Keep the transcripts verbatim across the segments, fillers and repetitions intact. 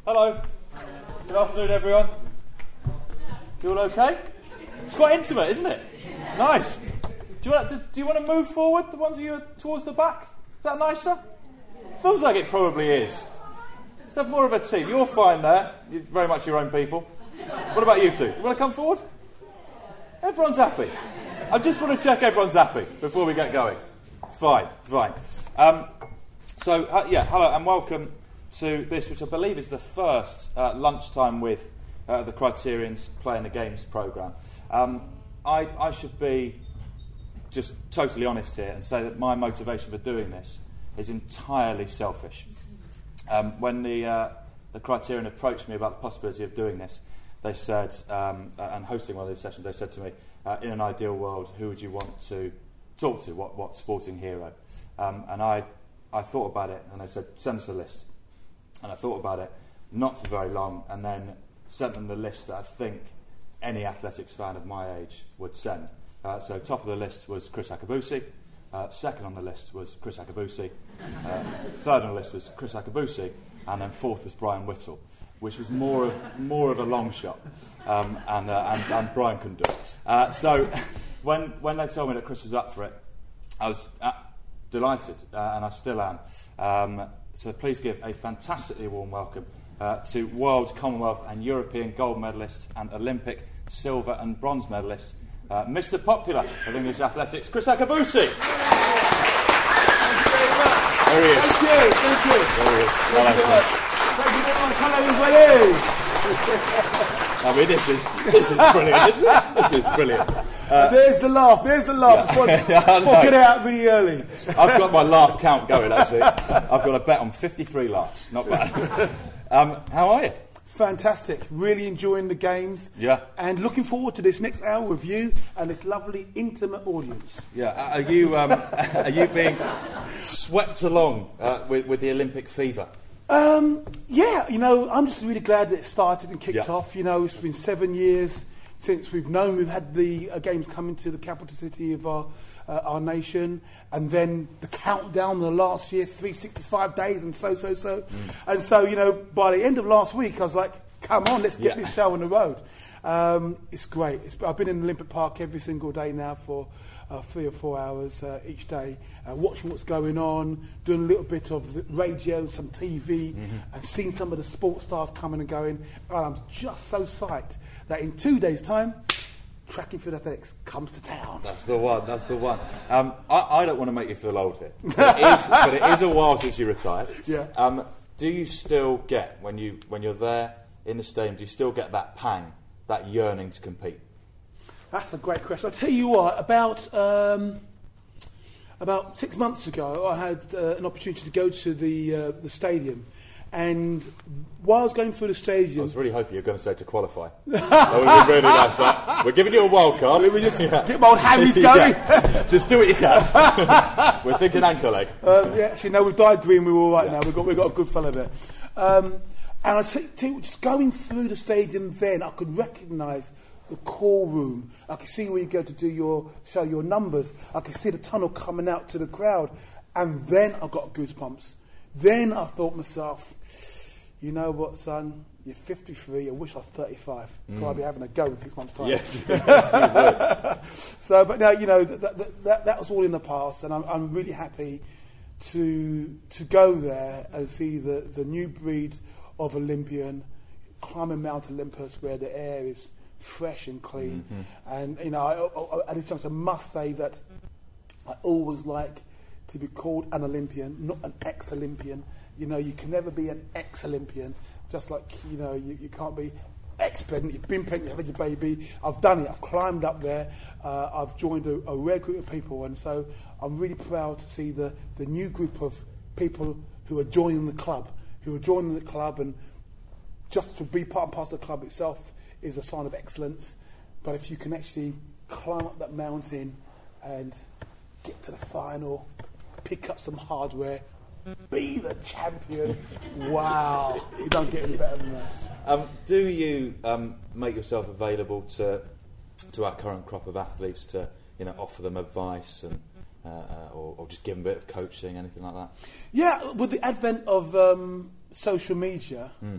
Hello. Good afternoon, everyone. You all okay? It's quite intimate, isn't it? It's nice. Do you want to, do you want to move forward, the ones of you towards the back? Is that nicer? Feels like it probably is. Let's have more of a team. You're fine there. You're very much your own people. What about you two? You want to come forward? Everyone's happy. I just want to check everyone's happy before we get going. Fine, fine. Um, so, uh, yeah, hello and welcome to this, which I believe is the first uh, lunchtime with uh, the Criterions Playing the Games programme. Um, I, I should be just totally honest here and say that my motivation for doing this is entirely selfish. Um, when the, uh, the Criterion approached me about the possibility of doing this, they said, um, uh, and hosting one of these sessions, they said to me, uh, in an ideal world, who would you want to talk to? What, what sporting hero? Um, and I, I thought about it, and they said, send us a list. And I thought about it, not for very long, and then sent them the list that I think any athletics fan of my age would send. Uh, so top of the list was Kriss Akabusi. Uh, second on the list was Kriss Akabusi. Uh, third on the list was Kriss Akabusi. And then fourth was Brian Whittle, which was more of more of a long shot. Um, and, uh, and, and Brian couldn't do it. Uh, so when, when they told me that Kriss was up for it, I was uh, delighted, uh, and I still am. Um, So please give a fantastically warm welcome uh, to World, Commonwealth and European gold medalist and Olympic silver and bronze medalist, uh, Mister Popular of English athletics, Kriss Akabusi. There he is. Thank you, thank you. There he is. Thank Hello, you very much. Thank you very much. Hello, everybody. I mean, this is, this is brilliant, isn't it? This is brilliant. Uh, there's the laugh, there's the laugh. Before, before get it out really early. I've got my laugh count going, actually. I've got a bet on fifty-three laughs. Not bad. Um, how are you? Fantastic. Really enjoying the games. Yeah. And looking forward to this next hour with you and this lovely, intimate audience. Yeah. Are you, um, are you being swept along uh, with, with the Olympic fever? Um, yeah, you know, I'm just really glad that it started and kicked Yeah. off. You know, it's been seven years since we've known we've had the uh, games coming to the capital city of our uh, our nation, and then the countdown the last year, three hundred sixty-five days, and so, so, so. Mm. And so, you know, by the end of last week, I was like, come on, let's get yeah. this show on the road. Um, it's great. It's, I've been in Olympic Park every single day now for uh, three or four hours uh, each day, uh, watching what's going on, doing a little bit of the radio, some T V, mm-hmm. and seeing some of the sports stars coming and going. And I'm just so psyched that in two days' time, Track and Field Athletics comes to town. That's the one, that's the one. Um, I, I don't want to make you feel old here, but it is, but it is a while since you retired. Yeah. Um, do you still get, when, you, when you're there in the stadium, do you still get that pang, that yearning to compete? That's a great question. I'll tell you what, about um, about six months ago, I had uh, an opportunity to go to the uh, the stadium, and while I was going through the stadium... I was really hoping you were going to say to qualify. That would have been really nice, right? We're giving you a wild card. Let me just yeah. get my old hammies going. Yeah. Just do what you can. We're thinking ankle leg. Um, yeah, actually, no, we've dyed green, we're all right yeah. now. We've got, we've got a good fella there. Um, and I tell you, just going through the stadium then, I could recognise the call room. I could see where you go to do your show your numbers. I could see the tunnel coming out to the crowd. And then I got goosebumps. Then I thought myself, you know what, son? You're fifty-three. I wish I was thirty-five. Mm. I'll be having a go in six months' time. Yes. So, but now, you know, that, that, that, that was all in the past. And I'm, I'm really happy to to go there and see the, the new breed of Olympian climbing Mount Olympus, where the air is fresh and clean. Mm-hmm. And, you know, I, I, at this juncture, I must say that I always like to be called an Olympian, not an ex-Olympian. You know, you can never be an ex-Olympian, just like, you know, you, you can't be ex-pregnant. You've been pregnant, you've had your baby. I've done it. I've climbed up there. Uh, I've joined a, a rare group of people, and so I'm really proud to see the, the new group of people who are joining the club, who are joining the club, and just to be part and parcel of the club itself is a sign of excellence. But if you can actually climb up that mountain and get to the final, pick up some hardware, be the champion, wow, you don't get any better than that. Um, do you um, make yourself available to to our current crop of athletes to, you know, offer them advice and uh, uh, or, or just give them a bit of coaching, anything like that? Yeah, with the advent of um, social media, mm.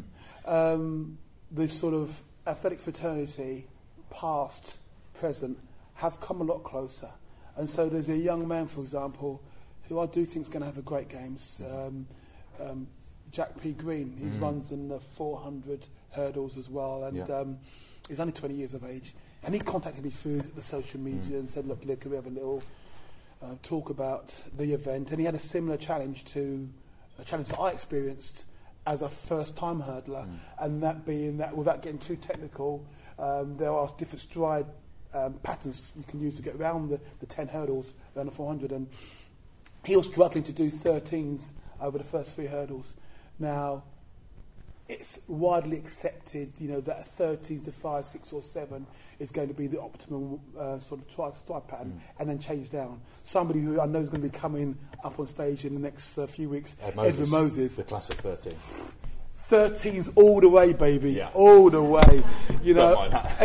um, the sort of athletic fraternity, past, present, have come a lot closer. And so there's a young man, for example, who I do think is going to have a great games. Um, um, Jack P. Green, he mm. runs in the four hundred hurdles as well, and yeah. um, he's only twenty years of age. And he contacted me through the social media mm. and said, look, look, can we have a little uh, talk about the event? And he had a similar challenge to a challenge that I experienced as a first-time hurdler, mm. and that being that, without getting too technical, um, there are different stride um, patterns you can use to get around the, the ten hurdles around the four hundred. And he was struggling to do thirteens over the first three hurdles. Now, it's widely accepted, you know, that a thirteen to five, six or seven is going to be the optimum uh, sort of stride, stride pattern, mm. and then change down. Somebody who I know is going to be coming up on stage in the next uh, few weeks, Ed Moses, Edwin Moses. The classic thirteen. thirteens all the way, baby, yeah. all the way. You know, Don't mind that.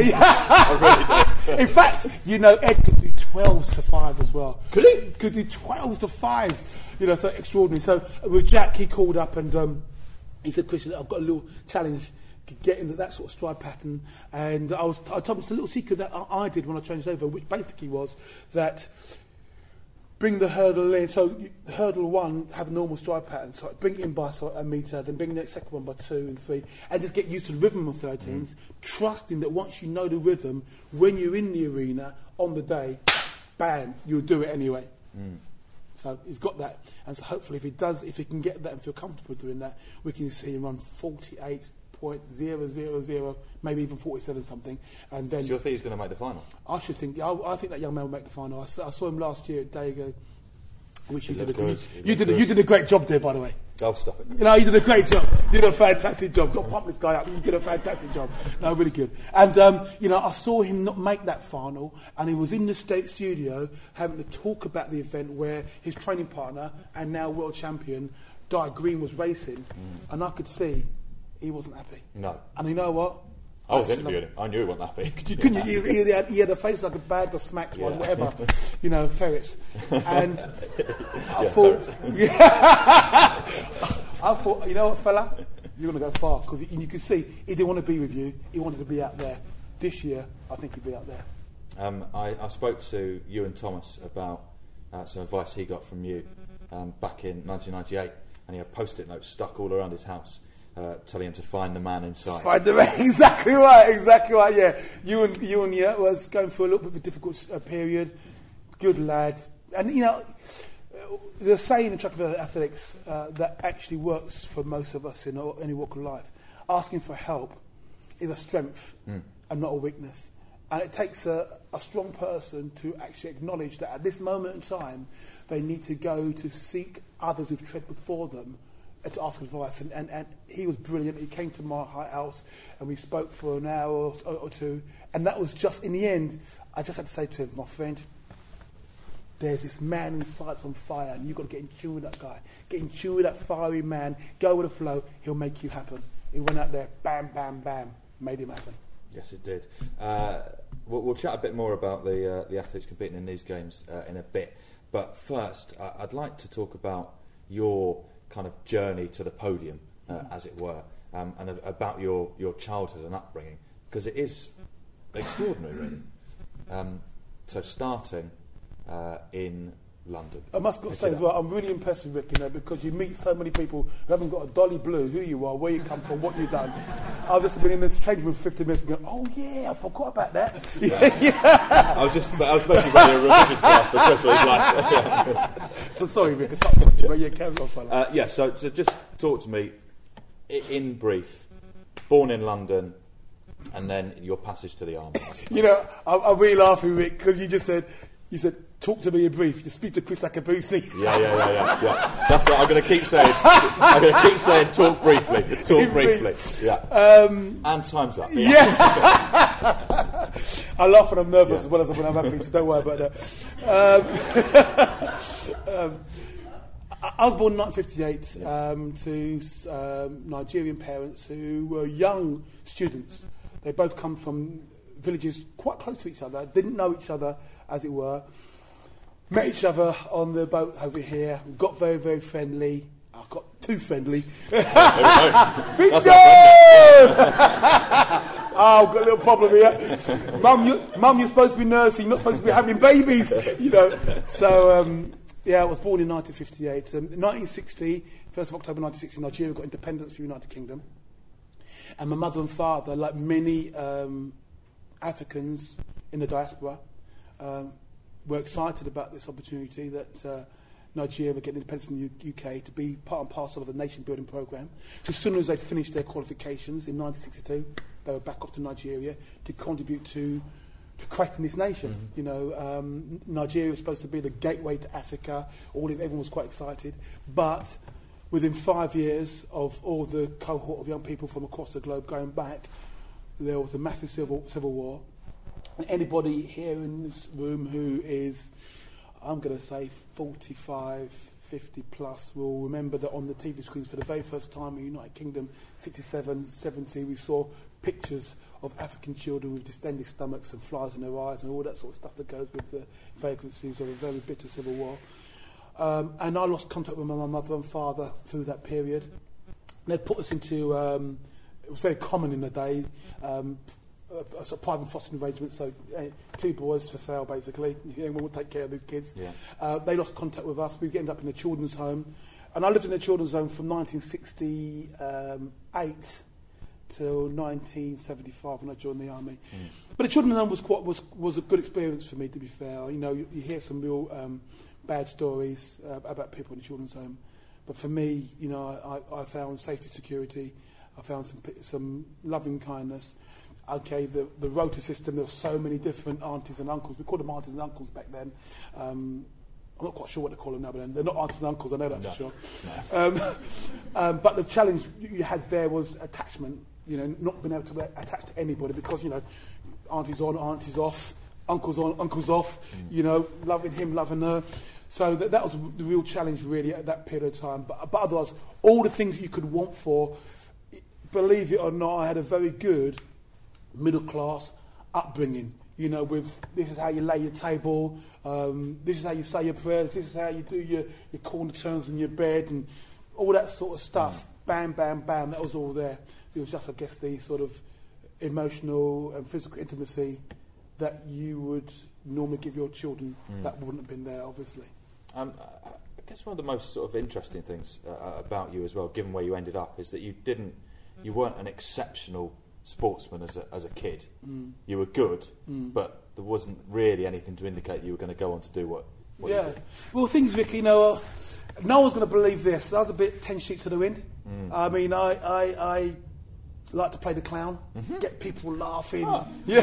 I really do. In fact, you know, Ed could do twelves to five as well. Could he? Could do twelves to five. You know, so extraordinary. So with Jack, he called up and um, he said, Christian, I've got a little challenge to get into that sort of stride pattern. And I was, I told him it's a little secret that I, I did when I changed over, which basically was that bring the hurdle in. So you, hurdle one, have a normal stride pattern. So bring it in by so, a metre, then bring the second one by two and three, and just get used to the rhythm of thirteens, mm. trusting that once you know the rhythm, when you're in the arena on the day, bam, you'll do it anyway. Mm. So he's got that, and so hopefully if he does, if he can get that and feel comfortable doing that, we can see him run forty-eight point zero zero zero, maybe even forty-seven something, and then. So you think he's going to make the final? I should think. I, I think that young man will make the final. I saw, I saw him last year at Dago. Which you did, a, you, you, did a, you did a great job there, by the way. Oh, stop it. You know, you did a great job. You did a fantastic job. Got to pump this guy up. You did a fantastic job. No, really good. And, um, you know, I saw him not make that final, and he was in the state studio having to talk about the event where his training partner and now world champion, Di Green, was racing. Mm. And I could see he wasn't happy. No. And you know what? I was interviewing him. I knew he wasn't happy. You couldn't. Yeah. He, he, had, he had a face like a bag of smacked yeah. one, whatever. You know, ferrets. And I yeah, thought, yeah, I thought, you know what, fella, you're going to go far because you could see he didn't want to be with you. He wanted to be out there. This year, I think he'd be out there. Um, I, I spoke to Ewan Thomas about uh, some advice he got from you um, back in nineteen ninety-eight, and he had post-it notes stuck all around his house. Uh, telling him to find the man inside. Find the man, exactly right, exactly right, yeah. You and, you and yeah, was going through a little bit of a difficult uh, period. Good lad. And, you know, the saying in track athletics uh, that actually works for most of us in all, any walk of life. Asking for help is a strength mm. and not a weakness. And it takes a, a strong person to actually acknowledge that at this moment in time, they need to go to seek others who've tread before them to ask advice, and, and, and he was brilliant. He came to my house and we spoke for an hour or, or two, and that was just, in the end, I just had to say to him, my friend, there's this man inside that's on fire, and you've got to get in tune with that guy. Get in tune with that fiery man, go with the flow, he'll make you happen. He went out there, bam, bam, bam, made him happen. Yes, it did. Uh, we'll, we'll chat a bit more about the, uh, the athletes competing in these games uh, in a bit, but first, uh, I'd like to talk about your kind of journey to the podium, uh, mm. as it were, um, and a, about your, your childhood and upbringing, because it is extraordinary, really. Um, so starting uh, in London. I must got to say as well, I'm really impressed with Rick, you know, because you meet so many people who haven't got a dolly blue, who you are, where you come from, what you've done. I've just been in this change room for fifty minutes and going, oh yeah, I forgot about that. Yeah. yeah. I was just, I was supposed to run a revision class for Christmas life. So sorry, Rick, I can't question, but yeah, carry on, fella. Uh, yeah, so, so just talk to me, in brief, born in London, and then your passage to the army. You know, I'm, I'm really laughing, Rick, because you just said, you said, talk to me in brief. You speak to Chris Akabusi. Yeah, yeah, yeah, yeah, yeah. That's what I'm going to keep saying. I'm going to keep saying, talk briefly, talk briefly. Yeah. Um, and time's up. Yeah. yeah. I laugh when I'm nervous yeah. as well as when I'm happy, so don't worry about that. Um, um, I was born in nineteen fifty-eight yeah. um, to um, Nigerian parents who were young students. They both come from villages quite close to each other, didn't know each other, as it were. Met each other on the boat over here, got very, very friendly. I got too friendly. There we go. Big That's John! Oh, I've got a little problem here. Mum, you, Mum, you're supposed to be nursing, you're not supposed to be having babies, you know. So, um, yeah, I was born in nineteen fifty-eight. Um, nineteen sixty, first of October nineteen sixty, Nigeria got independence from the United Kingdom. And my mother and father, like many um, Africans in the diaspora, um, were excited about this opportunity that uh, Nigeria were getting independence from the U K to be part and parcel of the nation-building programme. So as soon as they'd finished their qualifications in nineteen sixty-two, they were back off to Nigeria to contribute to, to creating this nation. Mm-hmm. You know, um, Nigeria was supposed to be the gateway to Africa. All of, everyone was quite excited. But within five years of all the cohort of young people from across the globe going back, there was a massive civil, civil war. And anybody here in this room who is, I'm going to say, forty-five, fifty plus, will remember that on the T V screens for the very first time in the United Kingdom, sixty-seven, seventy, we saw pictures of African children with distended stomachs and flies in their eyes and all that sort of stuff that goes with the vagrancies of a very bitter civil war. Um, and I lost contact with my mother and father through that period. They'd put us into, um, it was very common in the day, um, a, a sort of private fostering arrangement, so uh, two boys for sale basically, anyone would take care of these kids. Yeah. Uh, they lost contact with us, we ended up in a children's home, and I lived in a children's home from nineteen sixty-eight till nineteen seventy-five when I joined the army. Mm. But the children's home was, quite, was, was a good experience for me, to be fair. You know, you, you hear some real um, bad stories uh, about people in the children's home, but for me, you know, I, I found safety, security, I found some some loving kindness. Okay, the, the rota system, there were so many different aunties and uncles. We called them aunties and uncles back then. Um, I'm not quite sure what they call them now, but then they're not aunties and uncles, I know that no. for sure. No. Um, um, but the challenge you had there was attachment, you know, not being able to attach to anybody because, you know, aunties on, aunties off, uncles on, uncles off, mm. you know, loving him, loving her. So that, that was the real challenge really at that period of time. But, but otherwise, all the things you could want for, believe it or not, I had a very good middle class upbringing, you know, with this is how you lay your table, um, this is how you say your prayers, this is how you do your, your corner turns in your bed and all that sort of stuff. Mm. Bam, bam, bam, that was all there. It was just, I guess, the sort of emotional and physical intimacy that you would normally give your children. Mm. That wouldn't have been there, obviously. Um, I guess one of the most sort of interesting things uh, about you as well, given where you ended up, is that you didn't, you weren't an exceptional sportsman as a, as a kid. Mm. You were good, mm. but there wasn't really anything to indicate you were going to go on to do what, what yeah. you did. Well, things, Vicky, you know, uh, no one's going to believe this. I was a bit ten sheets to the wind. Mm. I mean, I, I, I like to play the clown, mm-hmm. get people laughing. Oh.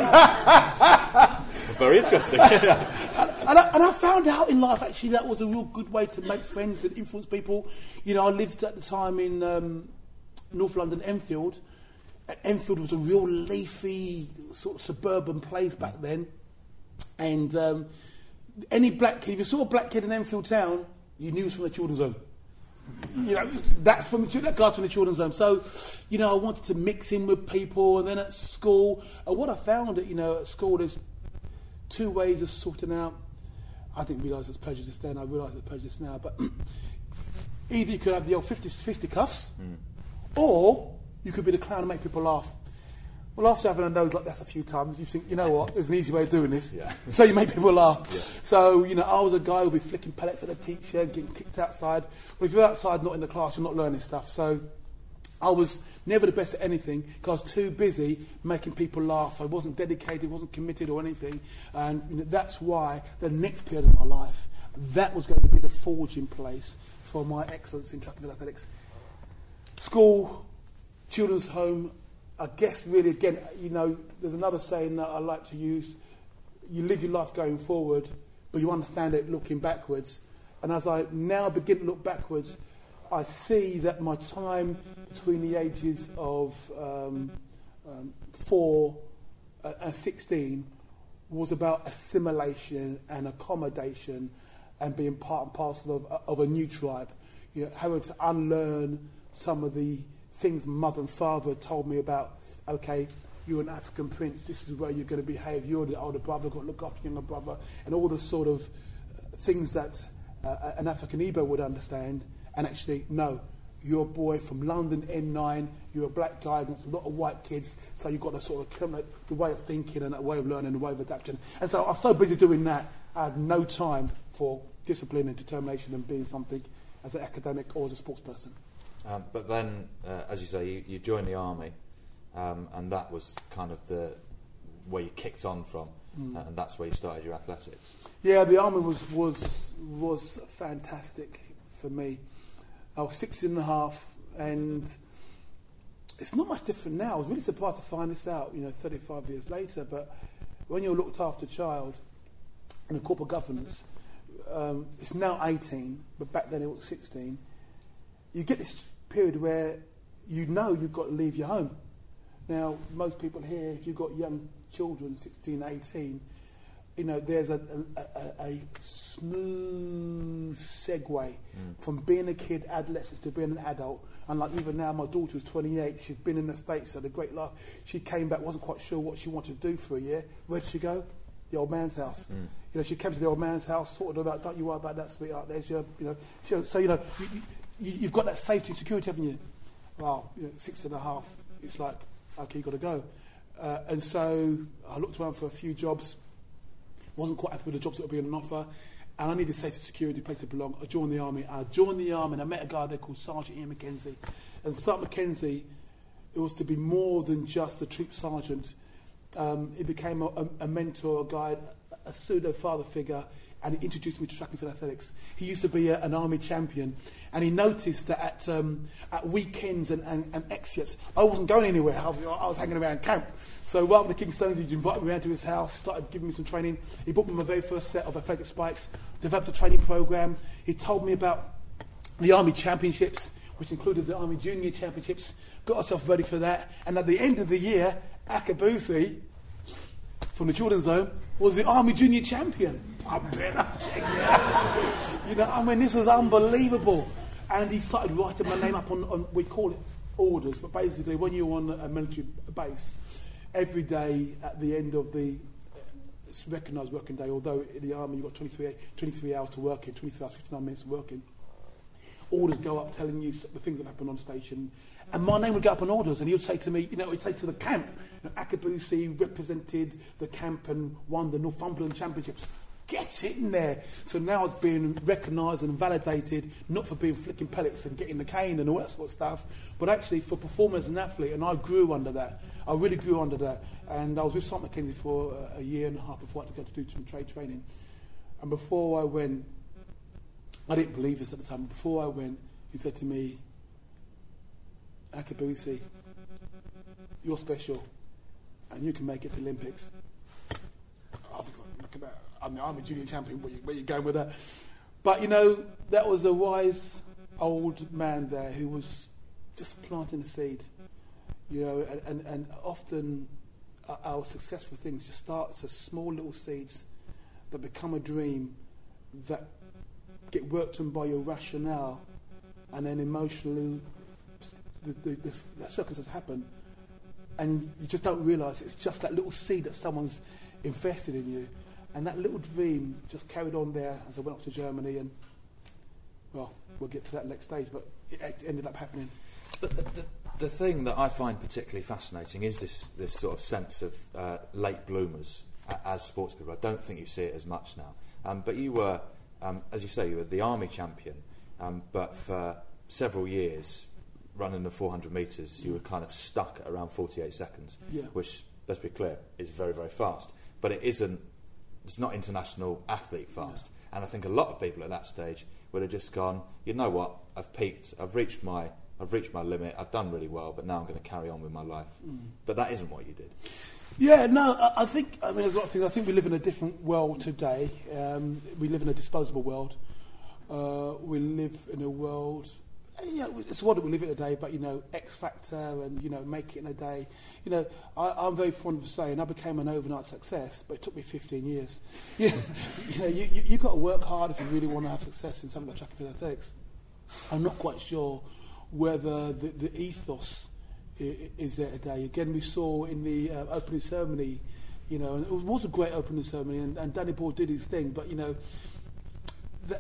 Yeah. Very interesting. and, and, I, and I found out in life, actually, that was a real good way to make friends and influence people. You know, I lived at the time in um, North London, Enfield. Enfield was a real leafy, sort of suburban place back then. And um, any black kid, if you saw a black kid in Enfield town, you knew it was from the children's home. You know, that's from the, that guy's from the children's home. So, you know, I wanted to mix in with people. And then at school, and what I found, at, you know, at school, there's two ways of sorting out. I didn't realise it was prejudice then. I realise it's prejudice now. But either you could have the old fisticuffs, mm. or you could be the clown and make people laugh. Well, after having a nose like that a few times, you think, you know what, there's an easy way of doing this. Yeah. So you make people laugh. Yeah. So, you know, I was a guy who'd be flicking pellets at the teacher, getting kicked outside. Well, if you're outside, not in the class, you're not learning stuff. So I was never the best at anything because I was too busy making people laugh. I wasn't dedicated, wasn't committed or anything. And you know, that's why the next period of my life, that was going to be the forging place for my excellence in track and athletics. School, children's home, I guess really, again, you know, there's another saying that I like to use. You live your life going forward, but you understand it looking backwards. And as I now begin to look backwards, I see that my time between the ages of um, um, four and sixteen was about assimilation and accommodation and being part and parcel of, of a new tribe. You know, having to unlearn some of the things mother and father told me about. Okay, you're an African prince, this is where you're going to behave, you're the older brother, got to look after your younger brother, and all the sort of uh, things that uh, an African Igbo would understand, and actually, no, you're a boy from London N nine, you're a black guy, and there's a lot of white kids, so you've got to sort of come like, the way of thinking and a way of learning, a way of adapting. And so I was so busy doing that, I had no time for discipline and determination and being something as an academic or as a sports person. Um, but then, uh, as you say, you, you joined the army, um, and that was kind of the where you kicked on from, mm. uh, and that's where you started your athletics. Yeah, the army was was was fantastic for me. I was sixteen and a half, and it's not much different now. I was really surprised to find this out, you know, thirty-five years later. But when you're a looked after child in a corporate governance, um, it's now eighteen, but back then it was sixteen. You get this period where you know you've got to leave your home. Now, most people here, if you've got young children, sixteen, eighteen, you know, there's a, a, a, a smooth segue mm. from being a kid, adolescence, to being an adult. And like even now, my daughter who's twenty-eight, she's been in the States, had a great life. She came back, wasn't quite sure what she wanted to do for a year. Where did she go? The old man's house. Mm. You know, she came to the old man's house, sorted about, don't you worry about that, sweetheart. There's your, you know. So, so you know, you, you, you've got that safety and security, haven't you? Well, you know, six and a half, it's like, okay, you've got to go. Uh, and so I looked around for a few jobs, wasn't quite happy with the jobs that were being on offer, and I needed safety, security, place to belong. I joined the army. I joined the army, and I met a guy there called Sergeant Ian Mackenzie. And Sergeant Mackenzie, it was to be more than just a troop sergeant. Um, he became a, a, a mentor, a guide, a pseudo father figure, and he introduced me to track and field athletics. He used to be a, an army champion, and he noticed that at, um, at weekends and, and, and exits, I wasn't going anywhere. I was, I was hanging around camp. So rather than Kingstones, he'd invite me around to his house, started giving me some training. He bought me my very first set of athletic spikes, developed a training program. He told me about the Army Championships, which included the Army Junior Championships, got ourselves ready for that. And at the end of the year, Akabusi, from the children's zone, was the Army Junior Champion. I better check it out. You know, I mean, this was unbelievable. And he started writing my name up on, on, we call it orders, but basically when you're on a military base, every day at the end of the it's recognised working day, although in the army you've got twenty-three, twenty-three hours to work in, twenty-three hours, fifty-nine minutes of working, orders go up telling you the things that happen on station. And my name would go up on orders, and he would say to me, you know, he'd say to the camp, you know, Akabusi represented the camp and won the Northumberland Championships. Get in there. So now it's being recognised and validated, not for being flicking pellets and getting the cane and all that sort of stuff, but actually for performing as an athlete. And I grew under that. I really grew under that. And I was with Sergeant Mackenzie for a, a year and a half before I had to go to do some trade training. And before I went, I didn't believe this at the time, but before I went, he said to me, Akabusi, you're special, and you can make it to Olympics. I was like, look at that. I'm the, I'm the junior champion. Where you, where you going with that? But, you know, that was a wise old man there who was just planting a seed. You know, and, and, and often our, our successful things just starts as small little seeds that become a dream that get worked on by your rationale, and then emotionally the, the, the, the circumstances happen, and you just don't realise it's just that little seed that someone's invested in you. And that little dream just carried on there as I went off to Germany, and, well, we'll get to that next stage, but it, it ended up happening. But the, the, the thing that I find particularly fascinating is this, this sort of sense of uh, late bloomers a, as sports people. I don't think you see it as much now. Um, but you were, um, as you say, you were the army champion, um, but for several years, running the four hundred metres, you were kind of stuck at around forty-eight seconds, yeah. which, let's be clear, is very, very fast. But it isn't, it's not international athlete fast. No. And I think a lot of people at that stage would have just gone, you know what, I've peaked, I've reached my I've reached my limit, I've done really well, but now I'm going to carry on with my life. Mm. But that isn't what you did. Yeah, no, I, I think, I mean, there's a lot of things. I think we live in a different world today. Um, we live in a disposable world. Uh, we live in a world, yeah, it's what we live in today, but, you know, X Factor and, you know, make it in a day. You know, I, I'm very fond of saying I became an overnight success, but it took me fifteen years. you, you know, you, you, you've got to work hard if you really want to have success in something like track and field athletics. I'm not quite sure whether the, the ethos is, is there today. Again, we saw in the uh, opening ceremony, you know, and it was a great opening ceremony, and, and Danny Ball did his thing, but, you know, the,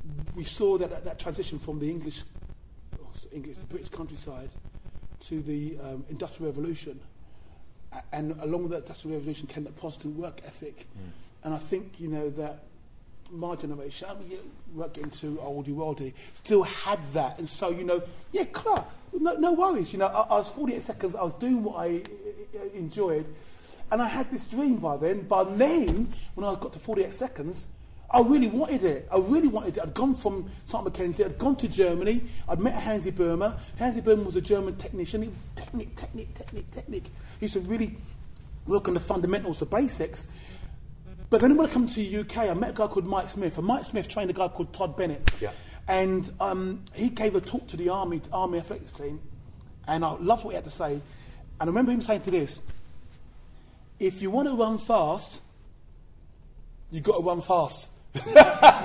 we saw that, that that transition from the English, oh, English, the British countryside, to the um, Industrial Revolution, a- and along with that Industrial Revolution came that Protestant work ethic, mm. and I think you know that my generation, I mean, you weren't getting too oldie worldy, still had that, and so you know, yeah, Clark, no, no worries, you know, I, I was forty-eight seconds, I was doing what I uh, enjoyed, and I had this dream by then. By then, when I got to forty-eight seconds. I really wanted it. I really wanted it. I'd gone from Saint Mackenzie, I'd gone to Germany, I'd met Hansi Burmer. Hansi Burmer was a German technician. He was technique, technique, technique, technique. He used to really work on the fundamentals, the basics. But then when I come to the U K, I met a guy called Mike Smith, and Mike Smith trained a guy called Todd Bennett. Yeah. And um, he gave a talk to the Army, Army athletics team, and I loved what he had to say. And I remember him saying to this, if you want to run fast, you've got to run fast. now,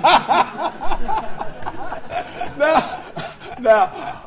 now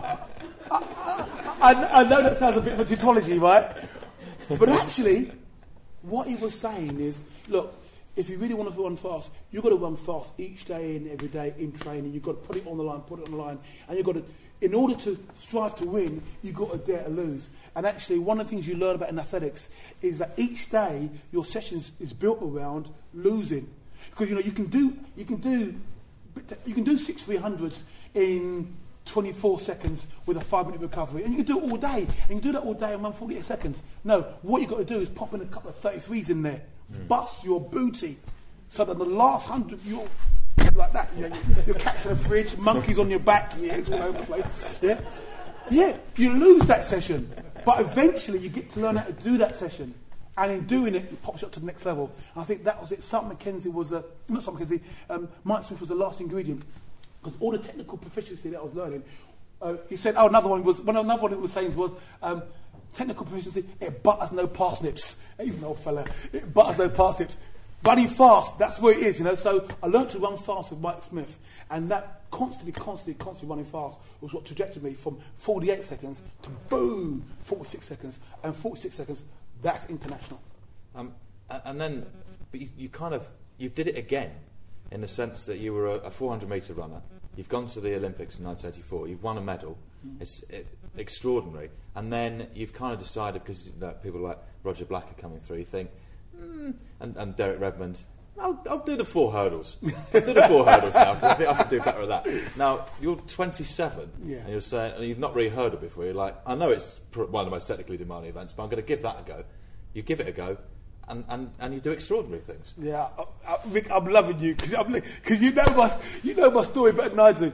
I, I, I know that sounds a bit of a tautology, right? But actually, what he was saying is, look, if you really want to run fast, you've got to run fast each day and every day in training. You've got to put it on the line, put it on the line. And you've got to, in order to strive to win, you've got to dare to lose. And actually, one of the things you learn about in athletics is that each day, your sessions is built around losing. Because you know you can do you can do you can do six three hundreds in twenty-four seconds with a five minute recovery, and you can do it all day, and you can do that all day and run forty-eight seconds. No, what you got to do is pop in a couple of thirty-threes in there, mm. bust your booty, so that the last hundred you're like that. You know, you're catching a fridge, monkeys on your back, yeah, it's all over the place. Yeah, yeah, you lose that session, but eventually you get to learn how to do that session. And in doing it, it pops you up to the next level. And I think that was it. Saint Mackenzie was a, not Saint Mackenzie, um, Mike Smith was the last ingredient. Because all the technical proficiency that I was learning, uh, he said, oh, another one was, one another one he was saying was, um, technical proficiency, it butters no parsnips. He's an old fella. It butters no parsnips. Running fast, that's where it is, you know. So I learned to run fast with Mike Smith. And that constantly, constantly, constantly running fast was what trajected me from forty-eight seconds to boom, forty-six seconds. And forty-six seconds, that's international. Um, and then, but you, you kind of, you did it again, in the sense that you were a, a four hundred metre runner. You've gone to the Olympics in nineteen eighty-four. You've won a medal. Mm. It's it, extraordinary. And then you've kind of decided, because you know, people like Roger Black are coming through, you think, mm, and, and Derek Redmond, I'll, I'll do the four hurdles. I'll do the four hurdles now, because I think I can do better at that. Now, you're twenty-seven, yeah. and you're saying, and you've not really hurdled before. You're like, I know it's pr- one of the most technically demanding events, but I'm going to give that a go. You give it a go, and, and, and you do extraordinary things. Yeah, I, I, Rick, I'm loving you, because because you know my you know my story better than I do.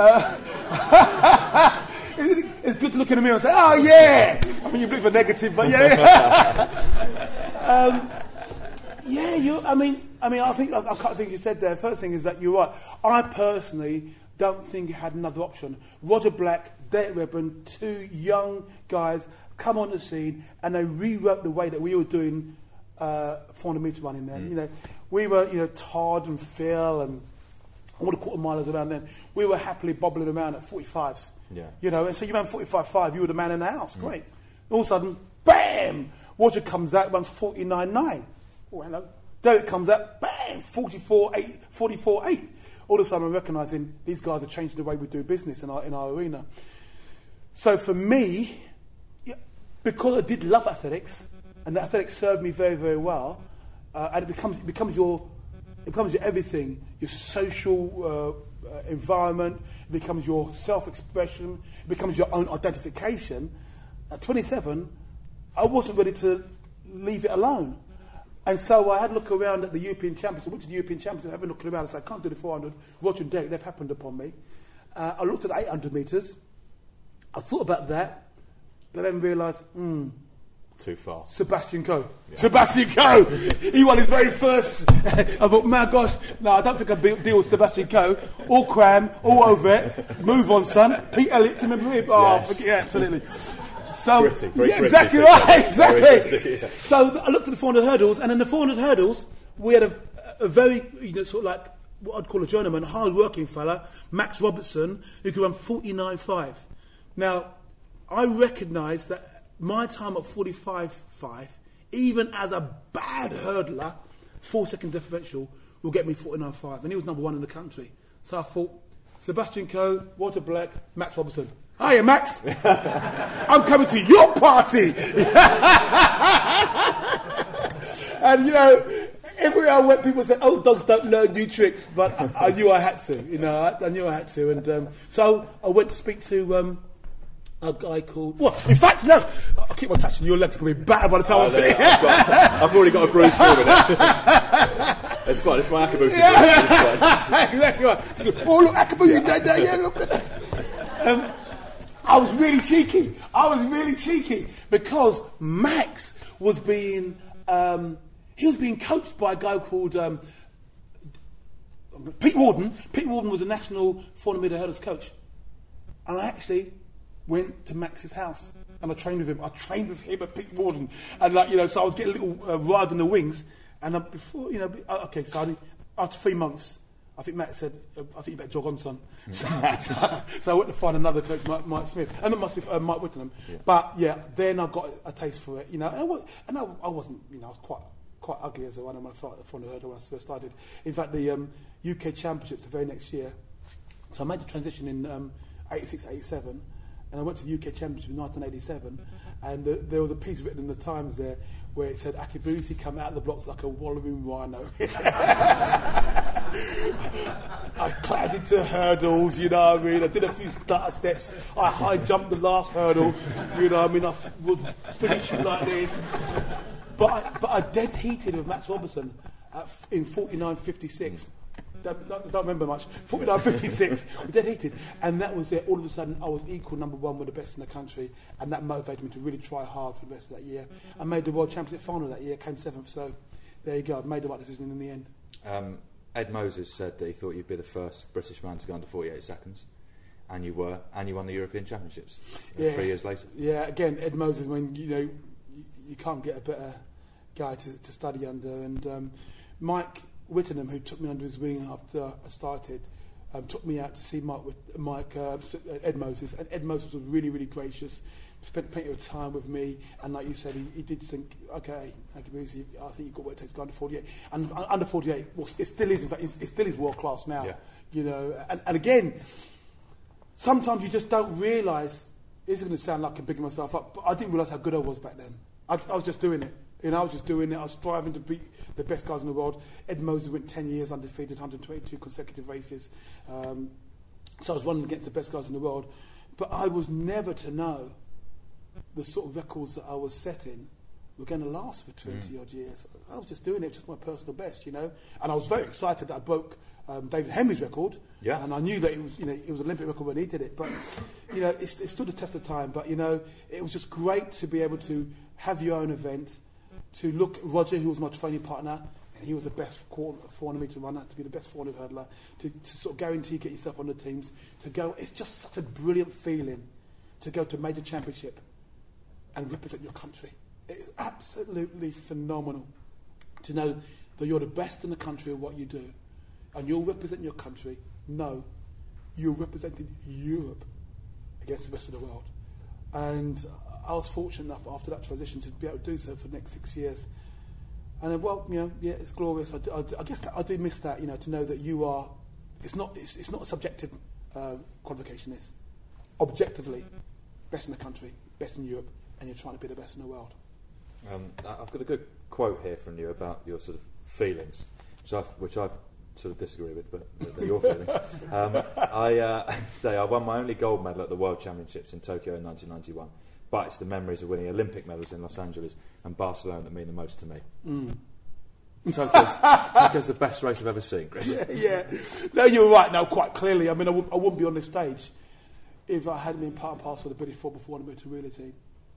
Uh, it's good to look in the mirror and say, "Oh yeah." I mean, you look for negative, but yeah. um, yeah, you. I mean, I mean, I think a couple of things you said there. First thing is that you're right. I personally don't think you had another option. Roger Black, Derek Redmond, two young guys come on the scene, and they rewrote the way that we were doing uh, four hundred metre running then. Mm. You know, we were, you know, Todd and Phil and all the quarter milers around then. We were happily bobbling around at forty-fives. Yeah. You know, and so you ran forty-five five, you were the man in the house. Mm. Great. All of a sudden, bam! Roger comes out, runs forty-nine nine. Oh, hello. Derek comes out, bam! forty-four eight, forty-four eight. All of a sudden, I'm recognising these guys are changing the way we do business in our in our arena. So for me, because I did love athletics, and athletics served me very, very well, uh, and it becomes it becomes your it becomes your everything, your social uh, uh, environment, it becomes your self-expression, it becomes your own identification. At twenty-seven, I wasn't ready to leave it alone, and so I had a look around at the European Championships. I went to the European Championships, having a look around, and said, I can't do the four hundred. Roger and Derek, they've happened upon me. Uh, I looked at the eight hundred metres. I thought about that, but then realised, hmm. Too far. Sebastian Coe. Yeah. Sebastian Coe! He won his very first. I thought, my gosh, no, I don't think I'd deal with Sebastian Coe. All cram, all over it. Move on, son. Pete Elliott, do you remember him? Oh, yes. forget, yeah, absolutely. So, pretty, very yeah, pretty, exactly pretty, right, exactly. Pretty, yeah. So I looked at the four hundred hurdles, and in the four hundred hurdles, we had a, a very, you know, sort of like what I'd call a journeyman, hard-working fella, Max Robertson, who could run forty-nine five. Now, I recognised that my time at forty-five five, even as a bad hurdler, four-second differential will get me forty-nine five, and he was number one in the country. So I thought, Sebastian Coe, Walter Black, Max Robertson. Hiya, Max. I'm coming to your party. And, you know, everywhere I went, people said, oh, dogs don't learn new tricks. But I, I knew I had to, you know, I, I knew I had to. And um, so I went to speak to um, a guy called... Well, in fact, no, I'll keep on touching your legs. It's going to be battered by the time oh, I'm finished. I've, got, I've already got a bruise for it. It's fine, it's my Akabusi. Yeah. Exactly right. Oh, look, Akabusi, yeah. There, yeah, look. Um, I was really cheeky. I was really cheeky because Max was being... Um, he was being coached by a guy called um, Pete Warden. Pete Warden was a national four hundred metre hurdles coach. And I actually went to Max's house and I trained with him. I trained with him at Pete Warden. And, like, you know, so I was getting a little uh, ride on the wings. And uh, before, you know, uh, okay, so I, after three months, I think Matt said, uh, I think you better jog on, son. So, so, so I went to find another coach, Mike, Mike Smith. And it must be uh, Mike Whittingham. Yeah. But, yeah, then I got a taste for it, you know. And I, was, and I, I wasn't, you know, I was quite quite ugly as a one of my four hundred hurdle when I first started. In fact, the um, U K Championships the very next year. So I made the transition in um, eighty-six, eighty-seven. And I went to the U K Championship in nineteen eighty-seven. And uh, there was a piece written in the Times there where it said, Akabusi come out of the blocks like a wallowing rhino. I climbed into hurdles, you know what I mean? I did a few stutter steps. I high jumped the last hurdle, you know what I mean? I was finishing like this. But I, but I dead heated with Max Robertson at, in forty-nine fifty-six. Don't, don't, don't remember much. forty-nine fifty-six, dead heated. And that was it. All of a sudden, I was equal number one with the best in the country. And that motivated me to really try hard for the rest of that year. I made the World Championship final that year, came seventh. So there you go. I made the right decision in the end. Um, Ed Moses said that he thought you'd be the first British man to go under forty-eight seconds. And you were. And you won the European Championships uh, yeah. three years later. Yeah, again, Ed Moses, when, you know, you, you can't get a better guy to, to study under. And um, Mike Whittingham, who took me under his wing after I started, um, took me out to see Mike, Mike uh, Ed Moses. And Ed Moses was really, really gracious. Spent plenty of time with me, and like you said, he, he did think, okay, Akabusi, I think you've got what it takes to go under forty-eight. And uh, under forty-eight, well, it still is, in fact, it still is world class now. Yeah. You know, and, and again, sometimes you just don't realise. This is going to sound like I'm bigging myself up, but I didn't realise how good I was back then. I, I was just doing it. You know, I was just doing it. I was striving to beat the best guys in the world. Ed Moses went ten years undefeated, one hundred twenty-two consecutive races. Um, so I was running against the best guys in the world. But I was never to know the sort of records that I was setting were going to last for twenty mm. odd years. I was just doing it, just my personal best, you know. And I was very excited that I broke um, David Henry's record. Yeah. And I knew that it was, you know, it was an Olympic record when he did it. But, you know, it, it stood the test of time. But, you know, it was just great to be able to have your own event. To look at Roger, who was my training partner, and he was the best four hundred metre runner, to be the best four hundred hurdler, to, to sort of guarantee get yourself on the teams, to go, it's just such a brilliant feeling to go to a major championship and represent your country. It's absolutely phenomenal to know that you're the best in the country at what you do, and you'll represent your country. No, you're representing Europe against the rest of the world. And I was fortunate enough after that transition to be able to do so for the next six years. And then, well, you know, yeah, it's glorious. I, do, I, I guess that I do miss that, you know, to know that you are. It's not. It's, it's not a subjective uh, qualification. It's objectively best in the country, best in Europe, and you're trying to be the best in the world. Um, I've got a good quote here from you about your sort of feelings, which I which I sort of disagree with, but they're your feelings. um, I uh, say I won my only gold medal at the World Championships in Tokyo in nineteen ninety-one. But it's the memories of winning Olympic medals in Los Angeles and Barcelona that mean the most to me. Mm. Tokyo's, Tokyo's the best race I've ever seen, Chris. Yeah, yeah. No, you're right now, quite clearly. I mean, I, w- I wouldn't be on this stage if I hadn't been part and parcel of the British four by four hundred metre relay team.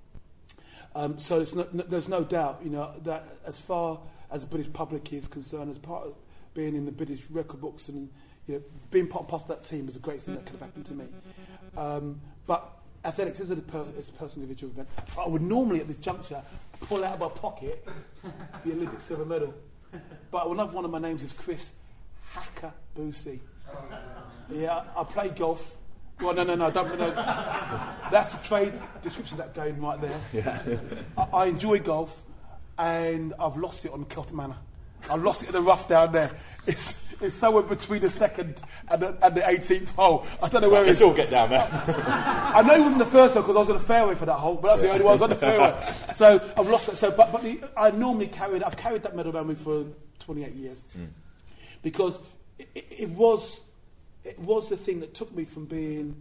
Um, so it's no, no, there's no doubt, you know, that as far as the British public is concerned, as part of being in the British record books and, you know, being part and parcel of that team was the greatest thing that could have happened to me. Um, but athletics is a, per- is a personal individual event. I would normally at this juncture pull out of my pocket the Olympic silver medal. But another one of my names is Chris Akabusi. Yeah, I play golf. Well, no, no, no, don't no. That's the trade description of that game right there. Yeah. I, I enjoy golf, and I've lost it on Celtic Manor. I lost it in the rough down there. It's is somewhere between the second and the, and the eighteenth hole. I don't know where Let's it is. all get down there. I know he wasn't the first hole because I was on the fairway for that hole, but that's the only one I was on the fairway. So I've lost it. So, but but the, I normally carried. I've carried that medal around me for twenty-eight years mm. because it, it, it was it was the thing that took me from being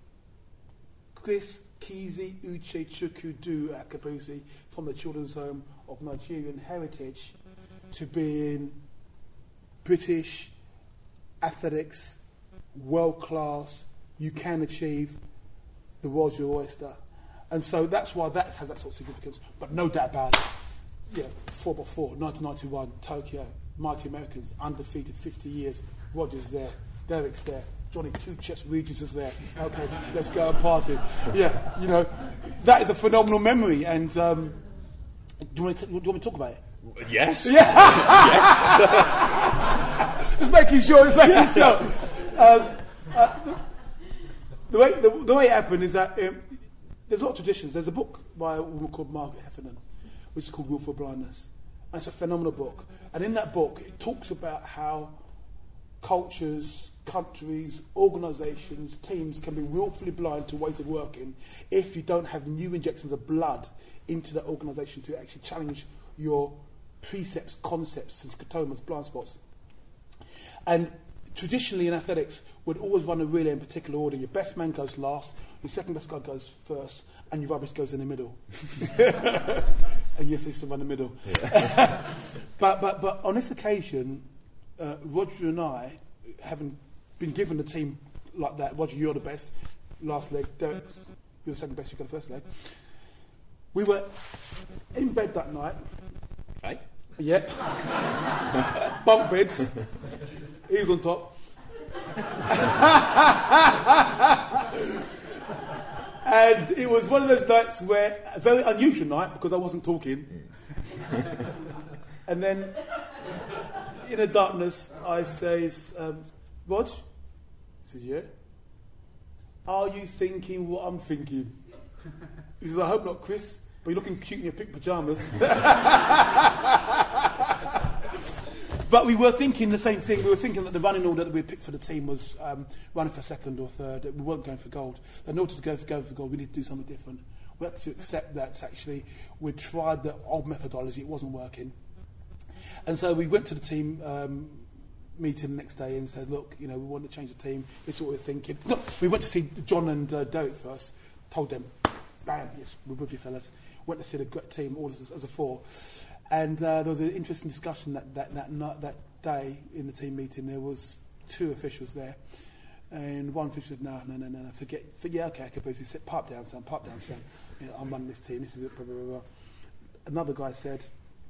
Chris Kizi Uche Chukwudu at Kabusi from the Children's Home of Nigerian Heritage to being British athletics, world class, you can achieve the world's your oyster. And so that's why that has that sort of significance. But no doubt about it. Yeah, four by four, nineteen ninety-one, Tokyo, Mighty Americans, undefeated, fifty years. Roger's there, Derek's there, Johnny Two Chest Regis is there. Okay, let's go and party. Yeah, you know, that is a phenomenal memory. And um, do, you want to, do you want me to talk about it? Yes. Yeah. Yes. Just making sure. Just making sure. Um, uh, the way the, the way it happened is that um, there's a lot of traditions. There's a book by a woman called Margaret Heffernan, which is called Willful Blindness, and it's a phenomenal book. And in that book, it talks about how cultures, countries, organisations, teams can be willfully blind to ways of working if you don't have new injections of blood into that organisation to actually challenge your precepts, concepts, and scotomas, blind spots. And traditionally in athletics, we'd always run a relay in particular order. Your best man goes last, your second best guy goes first, and your rubbish goes in the middle. And yes, I used to run the middle. Yeah. but, but, but on this occasion, uh, Roger and I, having been given the team like that, Roger, you're the best, last leg, Derek, you're the second best, you got the first leg. We were in bed that night. Hey? Yep. Bunk beds. He's on top. And it was one of those nights where, a very unusual night because I wasn't talking. And then, in the darkness, I says, um, Rog? He says, yeah. Are you thinking what I'm thinking? He says, I hope not, Chris, but you're looking cute in your pink pyjamas. But we were thinking the same thing. We were thinking that the running order that we picked for the team was um, running for second or third. We weren't going for gold. In order to go for, go for gold, we need to do something different. We had to accept that actually we tried the old methodology. It wasn't working. And so we went to the team um, meeting the next day and said, look, you know, we want to change the team. This is what we're thinking. Look, we went to see John and uh, Derek first. Told them, bam, yes, we're with you fellas. Went to see the team all as, as a four. And uh, there was an interesting discussion that, that, that, night, that day in the team meeting. There was two officials there. And one official said, no, no, no, no, no, forget, forget yeah, okay, okay, he said, pipe down, son, pipe down, son. You know, I'm running this team, this is it, blah, blah, blah, blah. Another guy said,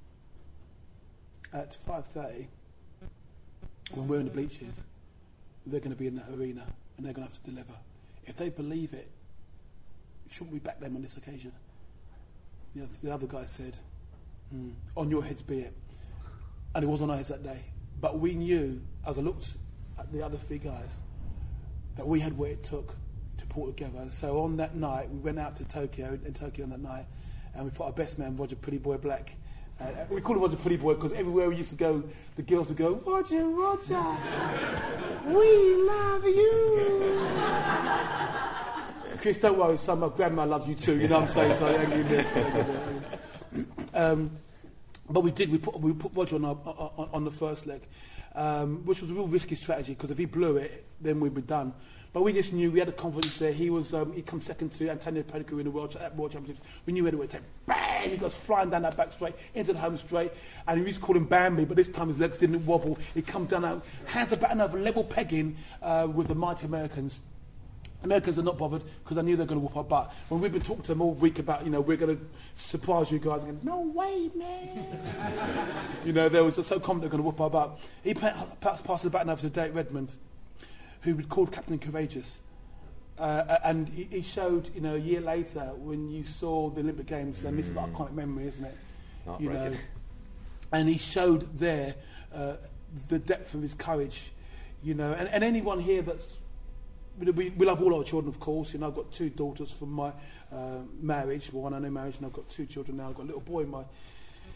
at five thirty, when we're in the bleachers, they're going to be in that arena and they're going to have to deliver. If they believe it, shouldn't we back them on this occasion? The other, the other guy said, mm, on your heads be it. And it was on our heads that day. But we knew, as I looked at the other three guys, that we had what it took to pull together. So on that night, we went out to Tokyo, in Tokyo on that night, and we put our best man, Roger Pretty Boy Black. Uh, we called him Roger Pretty Boy because everywhere we used to go, the girls would go, Roger, Roger, we love you. Chris, don't worry, son, my grandma loves you too, you know what I'm saying? So I ain't this. Um, but we did, we put, we put Roger on, our, on, on the first leg, um, which was a real risky strategy because if he blew it, then we'd be done. But we just knew we had the confidence there. He was um, he come second to Antonio Pedicu in the World, uh, World Championships. We knew we had a way to take. Bang! He goes flying down that back straight into the home straight, and we used to call him Bambi, but this time his legs didn't wobble. He come down out, hands are batting over, level pegging uh, with the mighty Americans. Americans are not bothered because I knew they were going to whoop our butt. When we've been talking to them all week about, you know, we're going to surprise you guys, and go, no way, man. You know, they were so confident they're going to whoop our butt. He passed the baton over to Derek Redmond, who we called Captain Courageous. Uh, and he, he showed, you know, a year later when you saw the Olympic Games, and this is an iconic memory, isn't it? Not you breaking. know, and he showed there uh, the depth of his courage, you know, and, and anyone here that's, we, we love all our children, of course. You know, I've got two daughters from my uh, marriage, one I know marriage, and I've got two children now. I've got a little boy in my